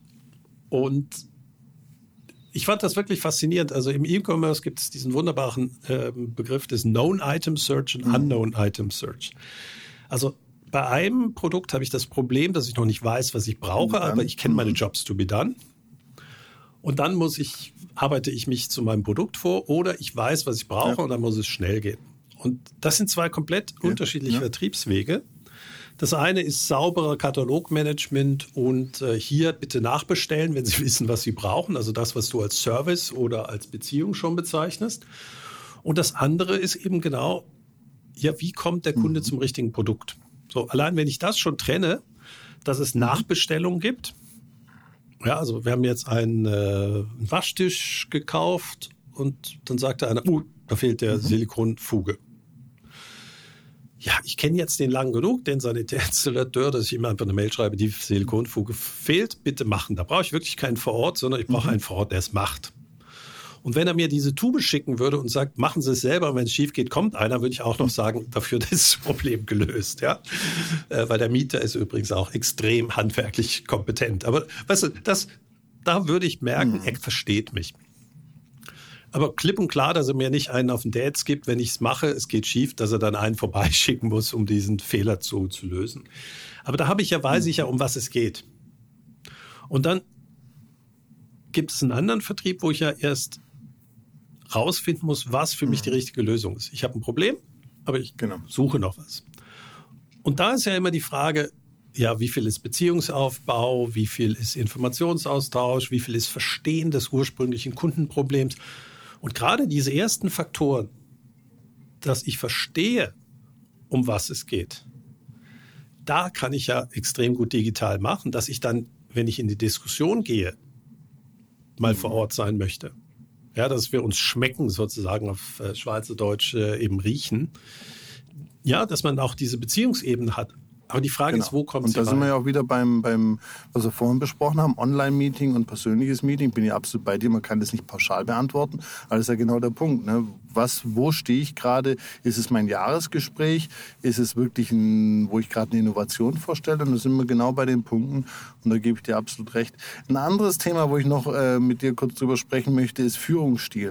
Und ich fand das wirklich faszinierend. Also im E-Commerce gibt es diesen wunderbaren äh, Begriff des Known Item Search und mhm. Unknown Item Search. Also bei einem Produkt habe ich das Problem, dass ich noch nicht weiß, was ich brauche, aber ich kenne meine Jobs to be done. Und dann muss ich, arbeite ich mich zu meinem Produkt vor oder ich weiß, was ich brauche ja. und dann muss es schnell gehen. Und das sind zwei komplett ja. unterschiedliche ja. Vertriebswege. Das eine ist sauberer Katalogmanagement und äh, hier bitte nachbestellen, wenn Sie wissen, was Sie brauchen. Also das, was du als Service oder als Beziehung schon bezeichnest. Und das andere ist eben genau, ja, wie kommt der Kunde mhm. zum richtigen Produkt? So, allein wenn ich das schon trenne, dass es Nachbestellungen gibt. Ja, also wir haben jetzt einen, äh, einen Waschtisch gekauft und dann sagte einer, uh, da fehlt der mhm. Silikonfuge. Ja, ich kenne jetzt den lang genug, den Sanitätsinstallateur, dass ich ihm einfach eine Mail schreibe, die Silikonfuge fehlt, bitte machen. Da brauche ich wirklich keinen vor Ort, sondern ich brauche mhm. einen vor Ort, der es macht. Und wenn er mir diese Tube schicken würde und sagt, machen Sie es selber, und wenn es schief geht, kommt einer, würde ich auch noch sagen, dafür ist das Problem gelöst. Ja? Äh, weil der Mieter ist übrigens auch extrem handwerklich kompetent. Aber weißt du, das, da würde ich merken, mhm. er versteht mich. Aber klipp und klar, dass er mir nicht einen auf den Dates gibt, wenn ich es mache, es geht schief, dass er dann einen vorbeischicken muss, um diesen Fehler zu, zu lösen. Aber da habe ich ja, weiß ich ja, um was es geht. Und dann gibt es einen anderen Vertrieb, wo ich ja erst rausfinden muss, was für mich die richtige Lösung ist. Ich habe ein Problem, aber ich genau. suche noch was. Und da ist ja immer die Frage, ja, wie viel ist Beziehungsaufbau, wie viel ist Informationsaustausch, wie viel ist Verstehen des ursprünglichen Kundenproblems. Und gerade diese ersten Faktoren, dass ich verstehe, um was es geht. Da kann ich ja extrem gut digital machen, dass ich dann, wenn ich in die Diskussion gehe, mal vor Ort sein möchte. Ja, dass wir uns schmecken, sozusagen auf äh, Schweizerdeutsch äh, eben riechen. Ja, dass man auch diese Beziehungsebene hat. Aber die Frage genau. ist, wo kommt Und sie da rein? sind wir ja auch wieder beim, beim, was wir vorhin besprochen haben, Online-Meeting und persönliches Meeting. Bin ich absolut bei dir, man kann das nicht pauschal beantworten. Aber das ist ja genau der Punkt. Ne? Was, wo stehe ich gerade? Ist es mein Jahresgespräch? Ist es wirklich ein, wo ich gerade eine Innovation vorstelle? Und da sind wir genau bei den Punkten. Und da gebe ich dir absolut recht. Ein anderes Thema, wo ich noch äh, mit dir kurz drüber sprechen möchte, ist Führungsstil.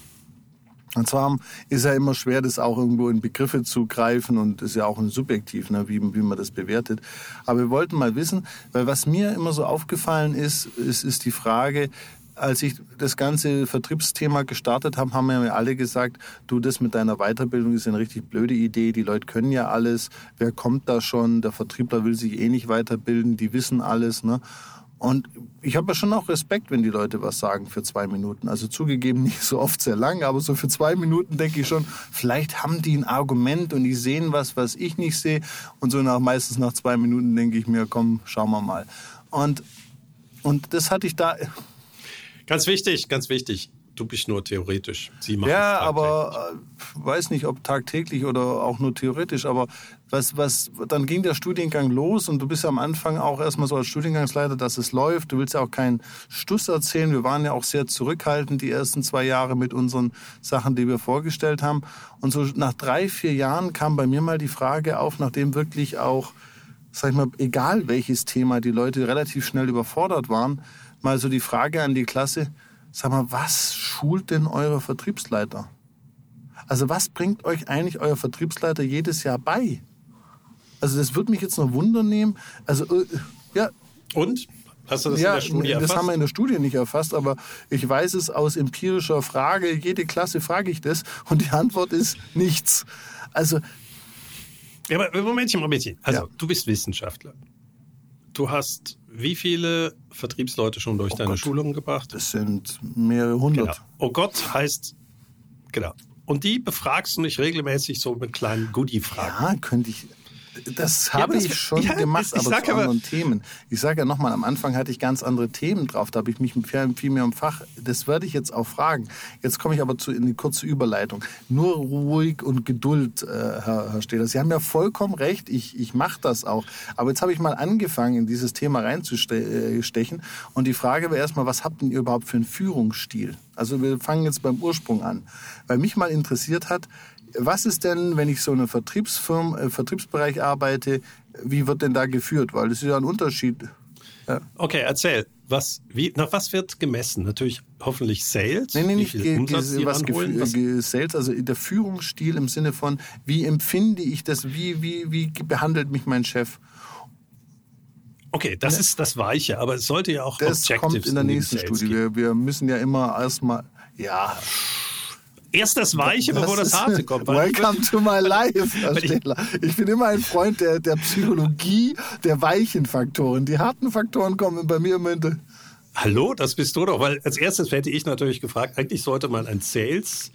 Und zwar ist ja immer schwer, das auch irgendwo in Begriffe zu greifen und ist ja auch ein subjektiv, ne, wie, wie man das bewertet. Aber wir wollten mal wissen, weil was mir immer so aufgefallen ist, ist, ist die Frage, als ich das ganze Vertriebsthema gestartet habe, haben mir alle gesagt, du, das mit deiner Weiterbildung ist eine richtig blöde Idee, die Leute können ja alles, wer kommt da schon, der Vertriebler will sich eh nicht weiterbilden, die wissen alles, ne? Und ich habe ja schon auch Respekt, wenn die Leute was sagen für zwei Minuten. Also zugegeben nicht so oft sehr lang, aber so für zwei Minuten denke ich schon, vielleicht haben die ein Argument und die sehen was, was ich nicht sehe. Und so nach, meistens nach zwei Minuten denke ich mir, komm, schauen wir mal. Und, und das hatte ich da... Ganz wichtig, ganz wichtig. Du bist nur theoretisch. Sie machen ja, es aber äh, weiß nicht, ob tagtäglich oder auch nur theoretisch. Aber was, was, dann ging der Studiengang los und du bist ja am Anfang auch erstmal so als Studiengangsleiter, dass es läuft. Du willst ja auch keinen Stuss erzählen. Wir waren ja auch sehr zurückhaltend die ersten zwei Jahre mit unseren Sachen, die wir vorgestellt haben. Und so nach drei, vier Jahren kam bei mir mal die Frage auf, nachdem wirklich auch, sag ich mal, egal welches Thema, die Leute relativ schnell überfordert waren, mal so die Frage an die Klasse: Sag mal, was schult denn euer Vertriebsleiter? Also was bringt euch eigentlich euer Vertriebsleiter jedes Jahr bei? Also das würde mich jetzt noch Wunder nehmen. Also äh, ja. Und? Hast du das ja, in der Studie erfasst? Das haben wir in der Studie nicht erfasst, aber ich weiß es aus empirischer Frage. Jede Klasse frage ich das und die Antwort ist nichts. Also ja, aber Momentchen, Momentchen. Also ja. Du bist Wissenschaftler. Du hast wie viele Vertriebsleute schon durch oh deine Gott. Schulungen gebracht? Das sind mehrere hundert. Genau. Oh Gott heißt, genau. Und die befragst du nicht regelmäßig so mit kleinen Goodie-Fragen? Ja, könnte ich. Das Ja, habe das- ich schon ja, gemacht, ich aber sag zu aber- anderen Themen. Ich sage ja nochmal, am Anfang hatte ich ganz andere Themen drauf. Da habe ich mich viel, viel mehr im Fach. Das werde ich jetzt auch fragen. Jetzt komme ich aber zu in die kurze Überleitung. Nur ruhig und Geduld, äh, Herr, Herr Stehler. Sie haben ja vollkommen recht. Ich, ich mache das auch. Aber jetzt habe ich mal angefangen, in dieses Thema reinzustechen. Und die Frage wäre erstmal, was habt denn ihr überhaupt für einen Führungsstil? Also wir fangen jetzt beim Ursprung an. Weil mich mal interessiert hat, was ist denn, wenn ich so in einem Vertriebsfirma, äh, Vertriebsbereich arbeite, wie wird denn da geführt? Weil das ist ja ein Unterschied. Ja. Okay, erzähl. Was, wie, nach was wird gemessen? Natürlich hoffentlich Sales. Nee, nee, wie nicht viel ge- Umsatz ge- die was ranholen, Gefühl, was- ge- Sales, also der Führungsstil im Sinne von, wie empfinde ich das, wie, wie, wie behandelt mich mein Chef? Okay, das ist das Weiche, aber es sollte ja auch Das Objectives kommt in der den nächsten Sales Studie. geben. Wir, wir müssen ja immer erstmal, ja. Erst das Weiche, bevor das ist- Harte kommt. Weil ich Welcome to my life, Herr weil ich- Stehler. Ich bin immer ein Freund der, der Psychologie der weichen Faktoren. Die harten Faktoren kommen bei mir immer in der... Hallo, das bist du doch. Weil als erstes hätte ich natürlich gefragt, eigentlich sollte man ein Sales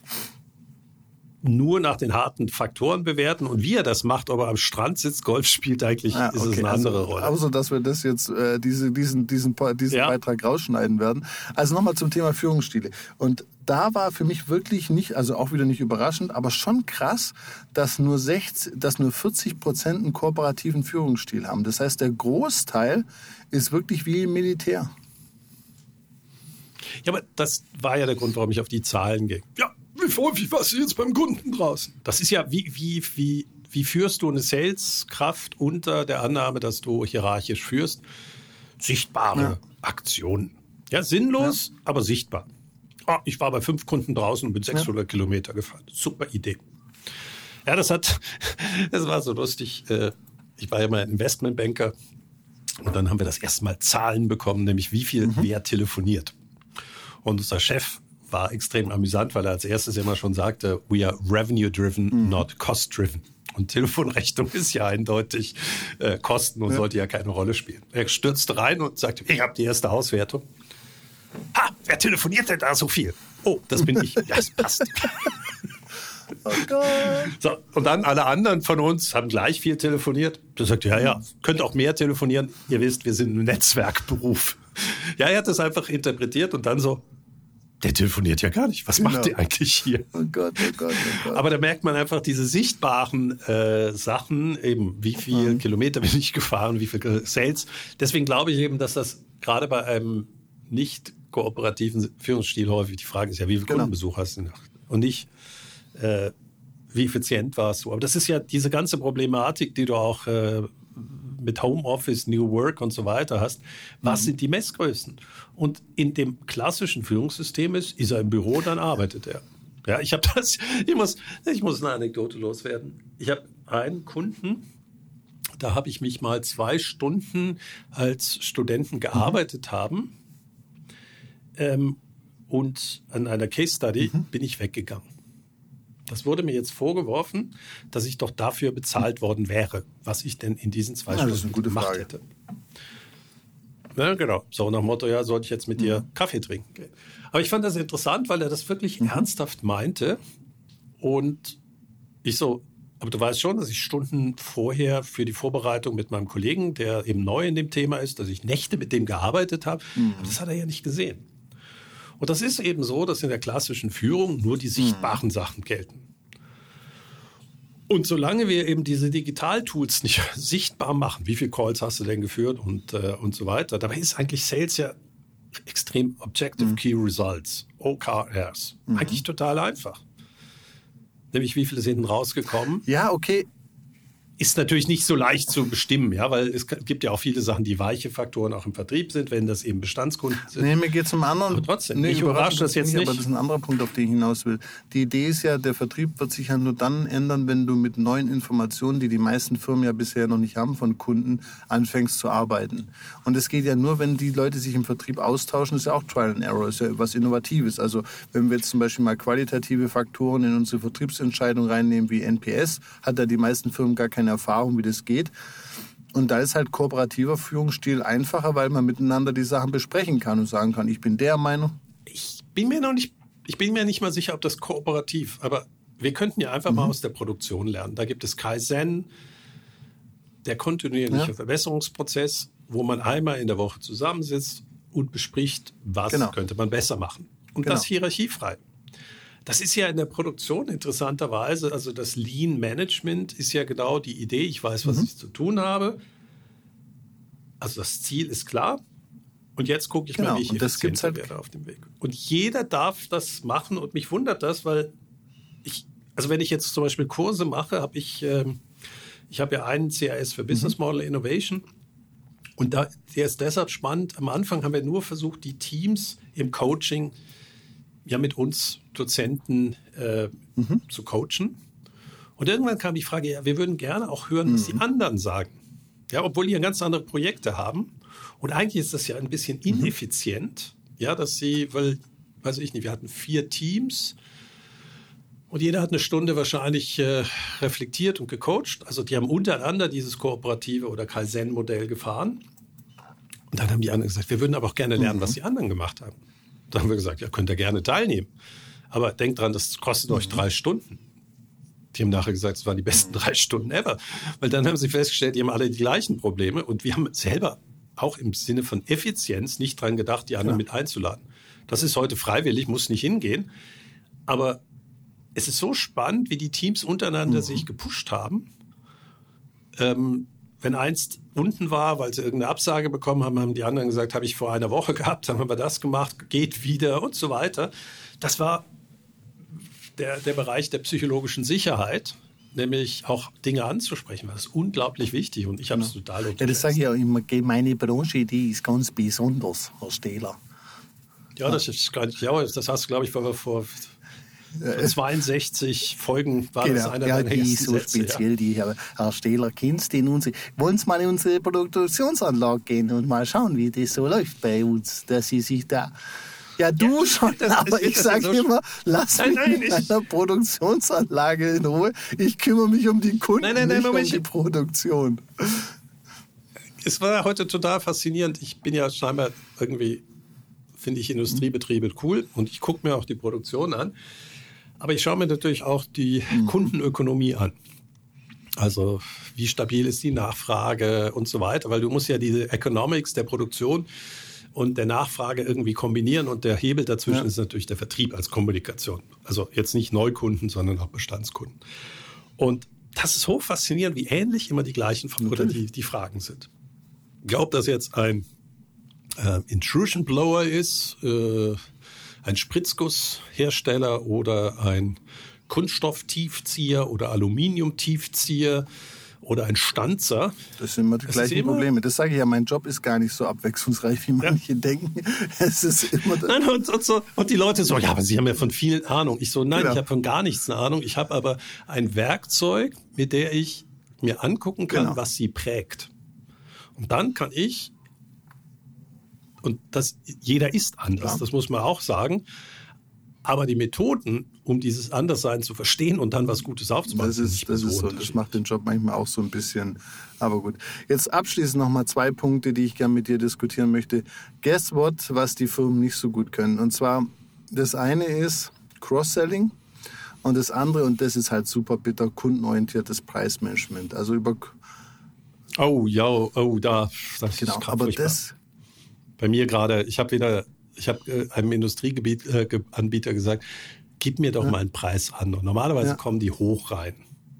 nur nach den harten Faktoren bewerten. Und wie er das macht, ob er am Strand sitzt, Golf spielt, eigentlich Ah, ist es okay, eine andere also, Rolle. Außer, dass wir das jetzt, äh, diese, diesen, diesen, diesen Ja. Beitrag rausschneiden werden. Also nochmal zum Thema Führungsstile. Und da war für mich wirklich nicht, also auch wieder nicht überraschend, aber schon krass, dass nur sechzig, dass nur vierzig Prozent einen kooperativen Führungsstil haben. Das heißt, der Großteil ist wirklich wie im Militär. Ja, aber das war ja der Grund, warum ich auf die Zahlen ging. Ja, wie häufig warst du jetzt beim Kunden draußen? Das ist ja, wie, wie, wie, wie führst du eine Saleskraft unter der Annahme, dass du hierarchisch führst? Sichtbare Ja. Aktionen. Ja, sinnlos, aber sichtbar. Ah, ich war bei fünf Kunden draußen und bin sechshundert Kilometer gefahren. Super Idee. Ja, das hat, das war so lustig. Ich war ja mal Investmentbanker und dann haben wir das erste Mal Zahlen bekommen, nämlich wie viel wer telefoniert. Und unser Chef war extrem amüsant, weil er als erstes immer schon sagte, we are revenue-driven, Mhm. not cost-driven. Und Telefonrechnung ist ja eindeutig äh, Kosten und Ja. sollte ja keine Rolle spielen. Er stürzte rein und sagte, ich habe die erste Auswertung. Ha, wer telefoniert denn da so viel? Oh, das bin ich. Ja, das passt. Oh Gott. So, und dann alle anderen von uns haben gleich viel telefoniert. Der sagt, ja, ja, könnt auch mehr telefonieren. Ihr wisst, wir sind ein Netzwerkberuf. Ja, er hat das einfach interpretiert und dann so, der telefoniert ja gar nicht. Was genau. macht der eigentlich hier? Oh Gott, oh Gott, oh Gott. Aber da merkt man einfach diese sichtbaren äh, Sachen, eben wie viel mhm. Kilometer bin ich gefahren, wie viel Sales. Deswegen glaube ich eben, dass das gerade bei einem nicht kooperativen Führungsstil häufig die Frage ist, ja, wie viel genau. Kundenbesuch hast du gemacht? Und nicht, äh, wie effizient warst du. Aber das ist ja diese ganze Problematik, die du auch äh, mit Homeoffice, New Work und so weiter hast. Was mhm. sind die Messgrößen? Und in dem klassischen Führungssystem ist, ist er im Büro, dann arbeitet er. Ja, ich habe das, ich muss, ich muss eine Anekdote loswerden. Ich habe einen Kunden, da habe ich mich mal zwei Stunden als Studenten gearbeitet mhm. haben. Ähm, und an einer Case Study mhm. bin ich weggegangen. Das wurde mir jetzt vorgeworfen, dass ich doch dafür bezahlt worden wäre, was ich denn in diesen zwei ja, Stunden gemacht Frage. hätte. Ja, genau. So nach dem Motto, ja, sollte ich jetzt mit mhm. dir Kaffee trinken gehen. Aber ich fand das interessant, weil er das wirklich mhm. ernsthaft meinte. Und ich so, aber du weißt schon, dass ich Stunden vorher für die Vorbereitung mit meinem Kollegen, der eben neu in dem Thema ist, dass ich Nächte mit dem gearbeitet habe. Mhm. Aber das hat er ja nicht gesehen. Und das ist eben so, dass in der klassischen Führung nur die sichtbaren Sachen gelten. Und solange wir eben diese Digital-Tools nicht sichtbar machen, wie viele Calls hast du denn geführt und, äh, und so weiter, dabei ist eigentlich Sales ja extrem Objective mhm. Key Results, O K Rs. Mhm. Eigentlich total einfach. Nämlich wie viele sind rausgekommen? Ja, okay. Ist natürlich nicht so leicht zu bestimmen, ja, weil es gibt ja auch viele Sachen, die weiche Faktoren auch im Vertrieb sind, wenn das eben Bestandskunden sind. Nee, mir geht es um anderen. Aber trotzdem, nee, mich überrascht das jetzt nicht. Aber das ist ein anderer Punkt, auf den ich hinaus will. Die Idee ist ja, der Vertrieb wird sich ja nur dann ändern, wenn du mit neuen Informationen, die die meisten Firmen ja bisher noch nicht haben von Kunden, anfängst zu arbeiten. Und es geht ja nur, wenn die Leute sich im Vertrieb austauschen, das ist ja auch Trial and Error, ist ja was Innovatives. Also wenn wir jetzt zum Beispiel mal qualitative Faktoren in unsere Vertriebsentscheidung reinnehmen, wie N P S, hat da die meisten Firmen gar keine Erfahrung, wie das geht. Und da ist halt kooperativer Führungsstil einfacher, weil man miteinander die Sachen besprechen kann und sagen kann, ich bin der Meinung. Ich bin mir noch nicht, ich bin mir nicht mal sicher, ob das kooperativ, aber wir könnten ja einfach mhm. mal aus der Produktion lernen. Da gibt es Kaizen, der kontinuierliche ja. Verbesserungsprozess, wo man einmal in der Woche zusammensitzt und bespricht, was genau. könnte man besser machen. Und genau. das hierarchiefrei. Das ist ja in der Produktion interessanterweise, also das Lean Management ist ja genau die Idee, ich weiß, was mhm. ich zu tun habe. Also das Ziel ist klar und jetzt gucke ich genau. mal, wie ich effizienter halt werde auf dem Weg. Und jeder darf das machen und mich wundert das, weil ich, also wenn ich jetzt zum Beispiel Kurse mache, habe ich, ähm, ich habe ja einen C A S für Business Model Innovation und da, der ist deshalb spannend. Am Anfang haben wir nur versucht, die Teams im Coaching ja mit uns Dozenten äh, mhm. zu coachen. Und irgendwann kam die Frage, ja, wir würden gerne auch hören, was mhm. die anderen sagen. Ja, obwohl die ja ganz andere Projekte haben. Und eigentlich ist das ja ein bisschen ineffizient, mhm. ja, dass sie, weil, weiß ich nicht, wir hatten vier Teams und jeder hat eine Stunde wahrscheinlich äh, reflektiert und gecoacht. Also die haben untereinander dieses kooperative oder Kaizen-Modell gefahren. Und dann haben die anderen gesagt, wir würden aber auch gerne lernen, mhm. was die anderen gemacht haben. Da haben wir gesagt, ja, könnt ihr gerne teilnehmen. Aber denkt dran, das kostet mhm. euch drei Stunden. Die haben nachher gesagt, es waren die besten drei Stunden ever. Weil dann haben sie festgestellt, die haben alle die gleichen Probleme. Und wir haben selber auch im Sinne von Effizienz nicht dran gedacht, die anderen ja. mit einzuladen. Das ist heute freiwillig, muss nicht hingehen. Aber es ist so spannend, wie die Teams untereinander mhm. sich gepusht haben. Ähm, Wenn eins unten war, weil sie irgendeine Absage bekommen haben, haben die anderen gesagt, habe ich vor einer Woche gehabt, dann haben wir das gemacht, geht wieder und so weiter. Das war der, der Bereich der psychologischen Sicherheit, nämlich auch Dinge anzusprechen. Das ist unglaublich wichtig und ich habe es total unterschätzt. Ja, das sage ich ja immer, meine Branche, die ist ganz besonders, Herr Stehler. Ja, das ist gar nicht, ja, das hast du, glaube ich, vor... vor zweiundsechzig Folgen war genau. das einer ja, deiner die ersten so Sätze, speziell, ja. die Herr, Herr Stehler kennst, den unsere, wollen Sie mal in unsere Produktionsanlage gehen und mal schauen, wie das so läuft bei uns, dass Sie sich da, ja du ja, schon, aber ich sage so immer, lass nein, mich nein, in einer Produktionsanlage in Ruhe, ich kümmere mich um die Kunden, nein, nein, nein, nicht Moment. um die Produktion. Es war heute total faszinierend, ich bin ja scheinbar irgendwie, finde ich Industriebetriebe cool und ich gucke mir auch die Produktion an. Aber ich schaue mir natürlich auch die mhm. Kundenökonomie an. Also wie stabil ist die Nachfrage und so weiter, weil du musst ja diese Economics der Produktion und der Nachfrage irgendwie kombinieren und der Hebel dazwischen ja. ist natürlich der Vertrieb als Kommunikation. Also jetzt nicht Neukunden, sondern auch Bestandskunden. Und das ist hoch faszinierend, wie ähnlich immer die gleichen oder die, die Fragen sind. Ich glaube, dass jetzt ein äh, Intrusion Blower ist, äh, ein Spritzgusshersteller oder ein Kunststofftiefzieher oder Aluminiumtiefzieher oder ein Stanzer. Das sind immer die das gleichen immer Probleme. Das sage ich ja, mein Job ist gar nicht so abwechslungsreich, wie manche ja. denken. Es ist immer nein, und, und, so, und die Leute so, ja, aber Sie haben ja von vielen Ahnung. Ich so, nein, genau. ich habe von gar nichts eine Ahnung. Ich habe aber ein Werkzeug, mit der ich mir angucken kann, genau. was sie prägt. Und dann kann ich, und das, jeder ist anders, ja. das muss man auch sagen, aber die Methoden, um dieses Anderssein zu verstehen und dann was Gutes aufzubauen, das ist, das ist so. Das macht den Job manchmal auch so ein bisschen. Aber gut. Jetzt abschließend noch mal zwei Punkte, die ich gerne mit dir diskutieren möchte. Guess what, was die Firmen nicht so gut können. Und zwar, das eine ist Cross-Selling und das andere, und das ist halt super bitter, kundenorientiertes Preismanagement. Also über... Oh, ja, oh, da, das genau, ist aber das... Bei mir gerade, ich habe wieder... Ich habe äh, einem Industriegebiet äh, Anbieter gesagt, gib mir doch ja. mal einen Preis an. Und normalerweise ja. kommen die hoch rein.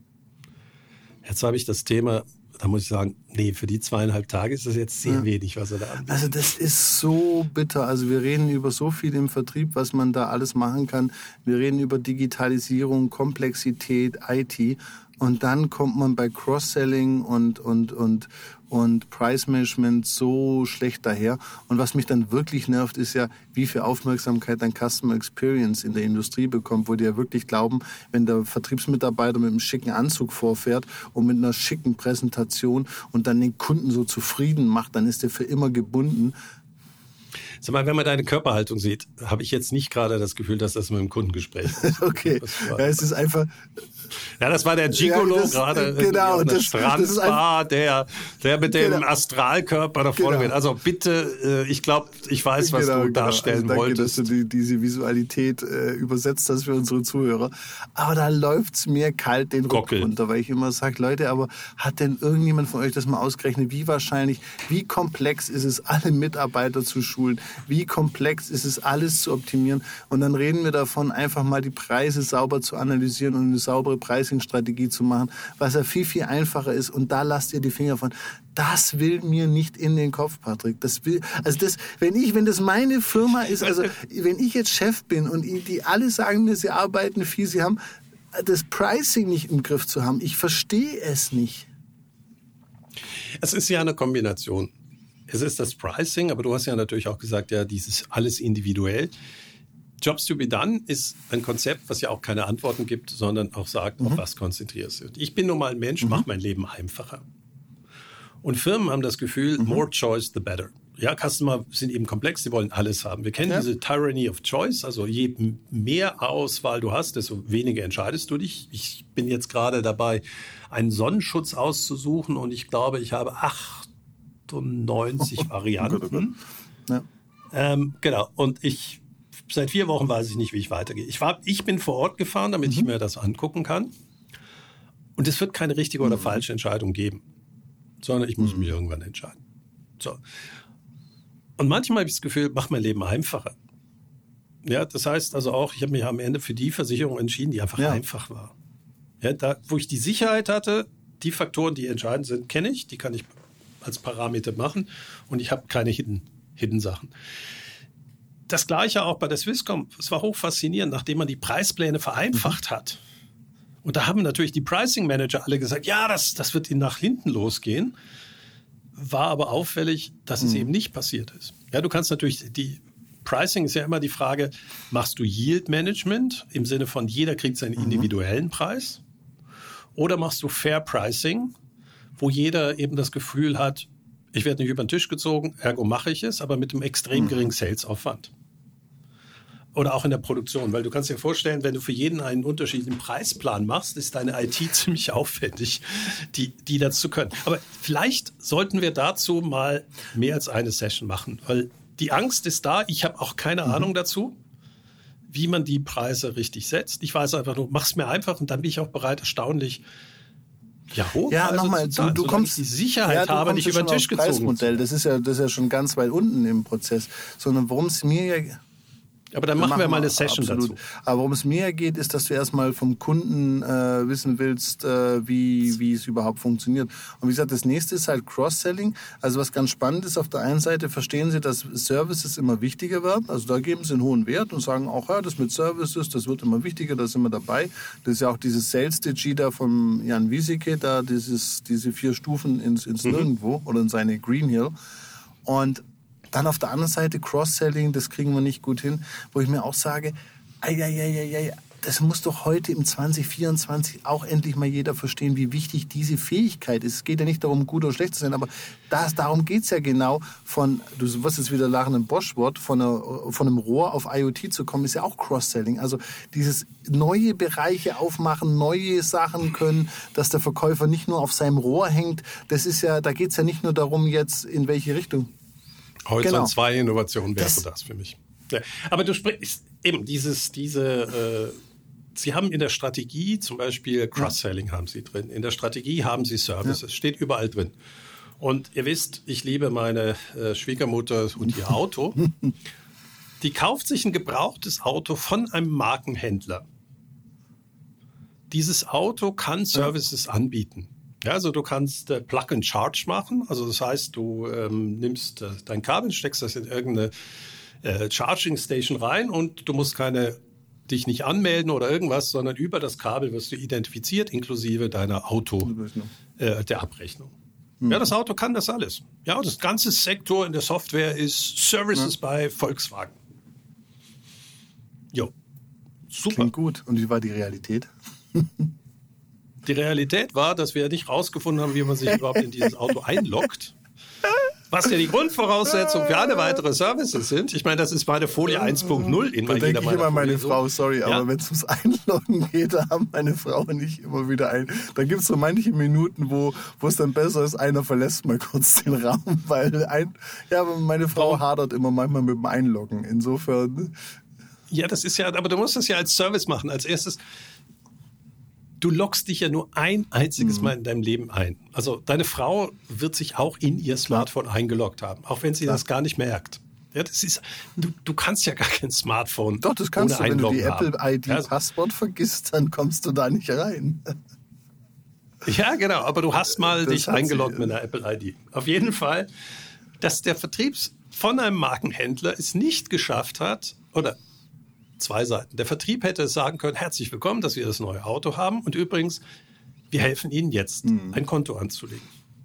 Jetzt habe ich das Thema, da muss ich sagen, nee, für die zweieinhalb Tage ist das jetzt sehr ja. wenig, was er da anbietet. Also das ist so bitter. Also wir reden über so viel im Vertrieb, was man da alles machen kann. Wir reden über Digitalisierung, Komplexität, I T. Und dann kommt man bei Cross-Selling und, und, und, und Price-Management so schlecht daher. Und was mich dann wirklich nervt, ist ja, wie viel Aufmerksamkeit ein Customer Experience in der Industrie bekommt, wo die ja wirklich glauben, wenn der Vertriebsmitarbeiter mit einem schicken Anzug vorfährt und mit einer schicken Präsentation und dann den Kunden so zufrieden macht, dann ist der für immer gebunden. Sag mal, wenn man deine Körperhaltung sieht, habe ich jetzt nicht gerade das Gefühl, dass das mit dem Kundengespräch ist. Okay, ja, es ist einfach... Ja, das war der Gigolo ja, das, gerade genau, in der Strandbar, der, der mit dem genau. Astralkörper da vorne genau. wird. Also bitte, ich glaube, ich weiß, was genau, du darstellen genau. also danke, wolltest. Dass du die, diese Visualität äh, übersetzt hast für unsere Zuhörer. Aber da läuft's mir kalt den Rücken runter, weil ich immer sage, Leute, aber hat denn irgendjemand von euch das mal ausgerechnet, wie wahrscheinlich, wie komplex ist es, alle Mitarbeiter zu schulen? Wie komplex ist es, alles zu optimieren? Und dann reden wir davon, einfach mal die Preise sauber zu analysieren und eine saubere Pricing-Strategie zu machen, was ja viel, viel einfacher ist. Und da lasst ihr die Finger von. Das will mir nicht in den Kopf, Patrick. Das will, also das, wenn ich, wenn das meine Firma ist, also wenn ich jetzt Chef bin und die alle sagen mir, sie arbeiten viel, sie haben das Pricing nicht im Griff zu haben, ich verstehe es nicht. Es ist ja eine Kombination. Es ist das Pricing, aber du hast ja natürlich auch gesagt, ja, dieses alles individuell. Jobs to be done ist ein Konzept, was ja auch keine Antworten gibt, sondern auch sagt, mhm. auf was konzentrierst du. Ich bin nun mal ein Mensch, mhm. mach mein Leben einfacher. Und Firmen haben das Gefühl, mhm. more choice, the better. Ja, Customer sind eben komplex, die wollen alles haben. Wir kennen ja. diese Tyranny of Choice, also je mehr Auswahl du hast, desto weniger entscheidest du dich. Ich bin jetzt gerade dabei, einen Sonnenschutz auszusuchen und ich glaube, ich habe achtundneunzig oh, Varianten. Ja. Ähm, genau, und ich seit vier Wochen weiß ich nicht, wie ich weitergehe. Ich, war, ich bin vor Ort gefahren, damit mhm. ich mir das angucken kann. Und es wird keine richtige oder mhm. falsche Entscheidung geben, sondern ich muss mhm. mich irgendwann entscheiden. So. Und manchmal habe ich das Gefühl, mach mein Leben einfacher. Ja, das heißt also auch, ich habe mich am Ende für die Versicherung entschieden, die einfach ja. einfach war. Ja, da, wo ich die Sicherheit hatte, die Faktoren, die entscheidend sind, kenne ich, die kann ich als Parameter machen und ich habe keine Hidden, Hidden Sachen. Das Gleiche auch bei der Swisscom. Es war hoch faszinierend, nachdem man die Preispläne vereinfacht mhm. hat. Und da haben natürlich die Pricing Manager alle gesagt, ja, das, das wird ihnen nach hinten losgehen. War aber auffällig, dass mhm. es eben nicht passiert ist. Ja, du kannst natürlich, die Pricing ist ja immer die Frage, machst du Yield Management im Sinne von jeder kriegt seinen mhm. individuellen Preis? Oder machst du Fair Pricing, wo jeder eben das Gefühl hat, ich werde nicht über den Tisch gezogen, ergo mache ich es, aber mit einem extrem mhm. geringen Sales-Aufwand. Oder auch in der Produktion, weil du kannst dir vorstellen, wenn du für jeden einen unterschiedlichen Preisplan machst, ist deine I T ziemlich aufwendig, die, die das zu können. Aber vielleicht sollten wir dazu mal mehr als eine Session machen, weil die Angst ist da, ich habe auch keine mhm. Ahnung dazu. wie man die Preise richtig setzt. Ich weiß einfach nur, mach's mir einfach und dann bin ich auch bereit, erstaunlich ja, hoch. Ja, nochmal, du, du kommst die Sicherheit ja, du habe, nicht über den Tisch gezogen. Preismodell, das ist ja, das ist ja schon ganz weit unten im Prozess, sondern worum es mir ja Aber dann machen, machen wir mal eine Session absolut. dazu. Aber worum es mir geht, ist, dass du erstmal vom Kunden äh, wissen willst, äh, wie, wie es überhaupt funktioniert. Und wie gesagt, das nächste ist halt Cross-Selling. Also was ganz spannend ist, auf der einen Seite verstehen sie, dass Services immer wichtiger werden. Also da geben sie einen hohen Wert und sagen auch, ja, das mit Services, das wird immer wichtiger, da sind wir dabei. Das ist ja auch dieses Sales-Digi da von Jan Wieseke, da dieses, diese vier Stufen ins, ins mhm. Nirgendwo oder in seine Green Hill. Und dann auf der anderen Seite Cross-Selling, das kriegen wir nicht gut hin, wo ich mir auch sage, ei, ei, ei, ei, das muss doch heute im zwanzig vierundzwanzig auch endlich mal jeder verstehen, wie wichtig diese Fähigkeit ist. Es geht ja nicht darum, gut oder schlecht zu sein, aber das, darum geht es ja genau von, du wirst jetzt wieder lachen, ein Bosch-Wort, von, einer, von einem Rohr auf IoT zu kommen, ist ja auch Cross-Selling. Also dieses neue Bereiche aufmachen, neue Sachen können, dass der Verkäufer nicht nur auf seinem Rohr hängt, das ist ja, da geht es ja nicht nur darum, jetzt in welche Richtung. Horizont genau. zwei Innovation wäre so das für mich. Ja. Aber du sprichst eben dieses, diese, äh, Sie haben in der Strategie zum Beispiel Cross-Selling haben Sie drin. In der Strategie haben Sie Services. Ja. Steht überall drin. Und ihr wisst, ich liebe meine äh, Schwiegermutter und ihr Auto. Die kauft sich ein gebrauchtes Auto von einem Markenhändler. Dieses Auto kann Services ja. anbieten. Ja, also du kannst äh, Plug and Charge machen. Also das heißt, du ähm, nimmst äh, dein Kabel, steckst das in irgendeine äh, Charging Station rein und du musst keine dich nicht anmelden oder irgendwas, sondern über das Kabel wirst du identifiziert, inklusive deiner Auto, äh, der Abrechnung. Mhm. Ja, das Auto kann das alles. Ja, das ganze Sektor in der Software ist Services ja. bei Volkswagen. Jo, super. Klingt gut. Und wie war die Realität? Die Realität war, dass wir nicht rausgefunden haben, wie man sich überhaupt in dieses Auto einloggt. Was ja die Grundvoraussetzung für alle weitere Services sind. Ich meine, das ist meine Folie eins punkt null in meiner Da denke ich immer meine Frau, sorry, ja? aber wenn es ums Einloggen geht, da haben meine Frau nicht immer wieder ein. Da gibt es so manche Minuten, wo wo es dann besser ist, einer verlässt mal kurz den Raum, weil ein, ja, meine Frau oh. hadert immer manchmal mit dem Einloggen. Insofern. Ja, das ist ja, aber du musst das ja als Service machen. Als erstes. Du loggst dich ja nur ein einziges mhm. Mal in deinem Leben ein. Also deine Frau wird sich auch in ihr Smartphone Klar. eingeloggt haben, auch wenn sie Klar. das gar nicht merkt. Ja, das ist, du, du kannst ja gar kein Smartphone Doch, das kannst ohne du. Wenn du die haben. Apple I D-Passwort ja. vergisst, dann kommst du da nicht rein. Ja, genau. Aber du hast mal das dich eingeloggt sie, mit einer Apple I D. Auf jeden Fall, dass der Vertrieb von einem Markenhändler es nicht geschafft hat, oder zwei Seiten. Der Vertrieb hätte sagen können, herzlich willkommen, dass wir das neue Auto haben. Und übrigens, wir helfen Ihnen jetzt, mhm. ein Konto anzulegen.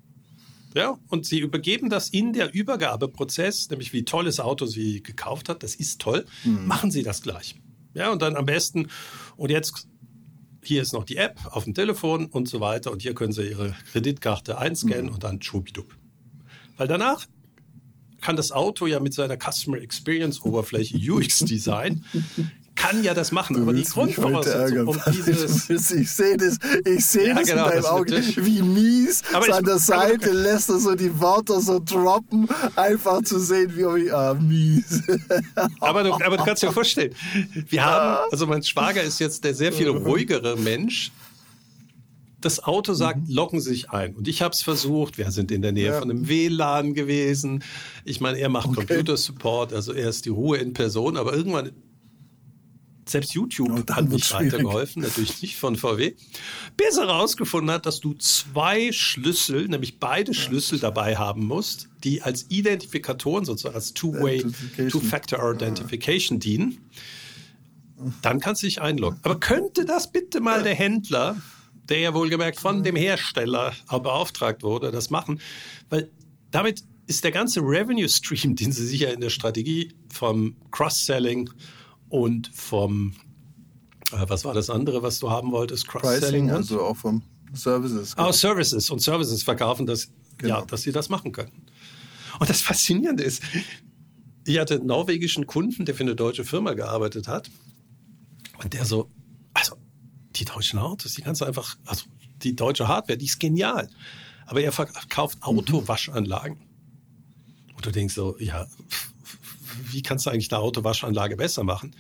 Ja, und Sie übergeben das in der Übergabeprozess, nämlich wie tolles Auto Sie gekauft hat, das ist toll, mhm. machen Sie das gleich. Ja, und dann am besten, und jetzt, hier ist noch die App auf dem Telefon und so weiter. Und hier können Sie Ihre Kreditkarte einscannen mhm. und dann schwuppdiwupp. Weil danach kann das Auto ja mit seiner Customer Experience Oberfläche U X Design kann ja das machen, du aber die Grundvoraussetzung um dieses ich sehe das, ich sehe ja, das genau, in deinem Auge, wie mies aber so ich, an der Seite aber, lässt er so die Wörter so droppen, einfach zu sehen, wie ah, mies. aber, du, aber du kannst dir vorstellen, wir haben, also mein Schwager ist jetzt der sehr viel ruhigere Mensch. Das Auto sagt, mhm. loggen Sie sich ein. Und ich habe es versucht. Wir sind in der Nähe ja. von einem W L A N gewesen. Ich meine, er macht okay. Computersupport, also er ist die Ruhe in Person. Aber irgendwann, selbst YouTube oh, hat nicht weitergeholfen, natürlich nicht von V W. Bis er herausgefunden hat, dass du zwei Schlüssel, nämlich beide Schlüssel dabei haben musst, die als Identifikatoren, sozusagen als Two-Way, Two-Factor Identification dienen. Dann kannst du dich einloggen. Aber könnte das bitte mal der Händler, der ja wohlgemerkt von dem Hersteller beauftragt wurde, das machen? Weil damit ist der ganze Revenue-Stream, den Sie sicher in der Strategie vom Cross-Selling und vom, äh, was war das andere, was du haben wolltest? Cross-Selling, also auch vom Services. Ah, Services und Services verkaufen, das, genau. ja, dass sie das machen können. Und das Faszinierende ist, ich hatte einen norwegischen Kunden, der für eine deutsche Firma gearbeitet hat und der so, also die deutschen Autos, die kannst du einfach, also die deutsche Hardware, die ist genial. Aber er verkauft Autowaschanlagen. Und du denkst so, ja, wie kannst du eigentlich eine Autowaschanlage besser machen?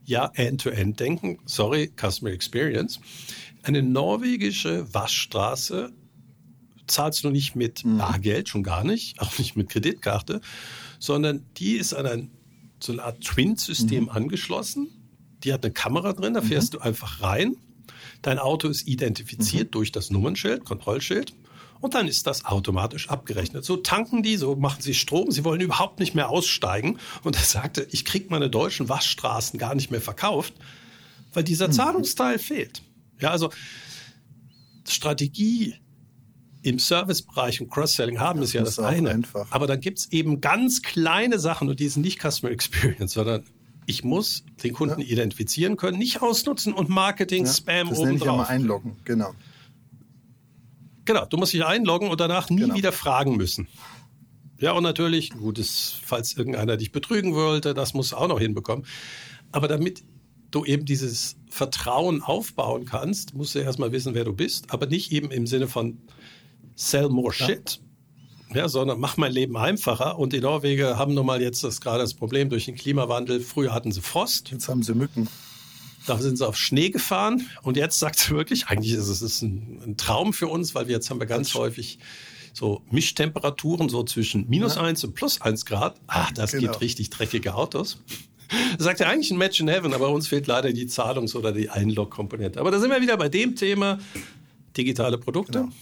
ja, End-to-End denken, sorry, Customer Experience. Eine norwegische Waschstraße zahlst du nicht mit Bargeld, schon gar nicht, auch nicht mit Kreditkarte, sondern die ist an ein, so eine Art Twin-System mhm. angeschlossen. Die hat eine Kamera drin, da fährst mhm. du einfach rein. Dein Auto ist identifiziert mhm. durch das Nummernschild, Kontrollschild. Und dann ist das automatisch abgerechnet. So tanken die, so machen sie Strom. Sie wollen überhaupt nicht mehr aussteigen. Und er sagte, ich kriege meine deutschen Waschstraßen gar nicht mehr verkauft, weil dieser mhm. Zahlungsteil fehlt. Ja, also Strategie im Servicebereich und Cross-Selling haben ja, ist ja das eine. Einfach. Aber dann gibt es eben ganz kleine Sachen und die sind nicht Customer Experience, sondern ich muss den Kunden ja. identifizieren können, nicht ausnutzen und Marketing, ja, Spam obendrauf. Das nenne ich ja mal einloggen, genau. Genau, du musst dich einloggen und danach nie genau. wieder fragen müssen. Ja, und natürlich, gut, ist, falls irgendeiner dich betrügen wollte, das musst du auch noch hinbekommen. Aber damit du eben dieses Vertrauen aufbauen kannst, musst du erstmal wissen, wer du bist, aber nicht eben im Sinne von sell more ja. shit, ja, sondern mach mein Leben einfacher. Und die Norweger haben nun mal jetzt das gerade das Problem durch den Klimawandel. Früher hatten sie Frost. Jetzt haben sie Mücken. Da sind sie auf Schnee gefahren und jetzt sagt sie wirklich, eigentlich ist es ist ein, ein Traum für uns, weil wir jetzt haben wir ganz häufig so Mischtemperaturen, so zwischen minus ja. eins und plus eins Grad. Ah, das genau. gibt richtig dreckige Autos. Das sagt ja eigentlich ein Match in Heaven, aber uns fehlt leider die Zahlungs- oder die Einlog-Komponente. Aber da sind wir wieder bei dem Thema digitale Produkte. Genau.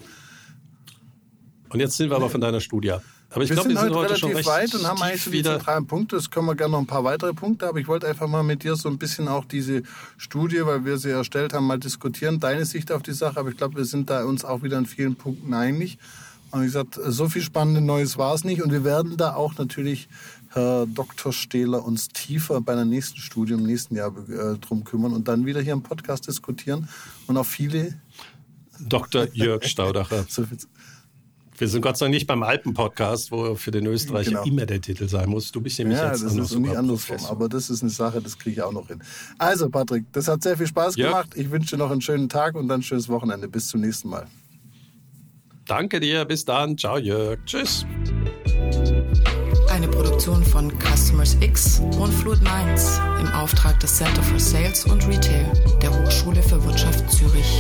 Und jetzt sind wir aber von deiner Studie ab. Aber ich glaube, wir sind heute schon recht weit und haben eigentlich so die zentralen Punkte. Es kommen wir gerne noch ein paar weitere Punkte, aber ich wollte einfach mal mit dir so ein bisschen auch diese Studie, weil wir sie erstellt haben, mal diskutieren, deine Sicht auf die Sache. Aber ich glaube, wir sind da uns auch wieder in vielen Punkten einig. Und wie gesagt, so viel Spannendes Neues war es nicht. Und wir werden da auch natürlich, Herr Doktor Stehler, uns tiefer bei der nächsten Studie im nächsten Jahr äh, drum kümmern und dann wieder hier im Podcast diskutieren. Und auch viele... Doktor Jörg Staudacher. so Wir sind Gott sei Dank nicht beim Alpen-Podcast, wo für den Österreicher genau. immer der Titel sein muss. Du bist nämlich ja, jetzt das ist nicht andersrum, aber das ist eine Sache, das kriege ich auch noch hin. Also Patrick, das hat sehr viel Spaß ja. gemacht. Ich wünsche dir noch einen schönen Tag und dann ein schönes Wochenende. Bis zum nächsten Mal. Danke dir, bis dann. Ciao Jörg. Tschüss. Eine Produktion von Customers X und Fluid Minds im Auftrag des Center for Sales und Retail der Hochschule für Wirtschaft Zürich.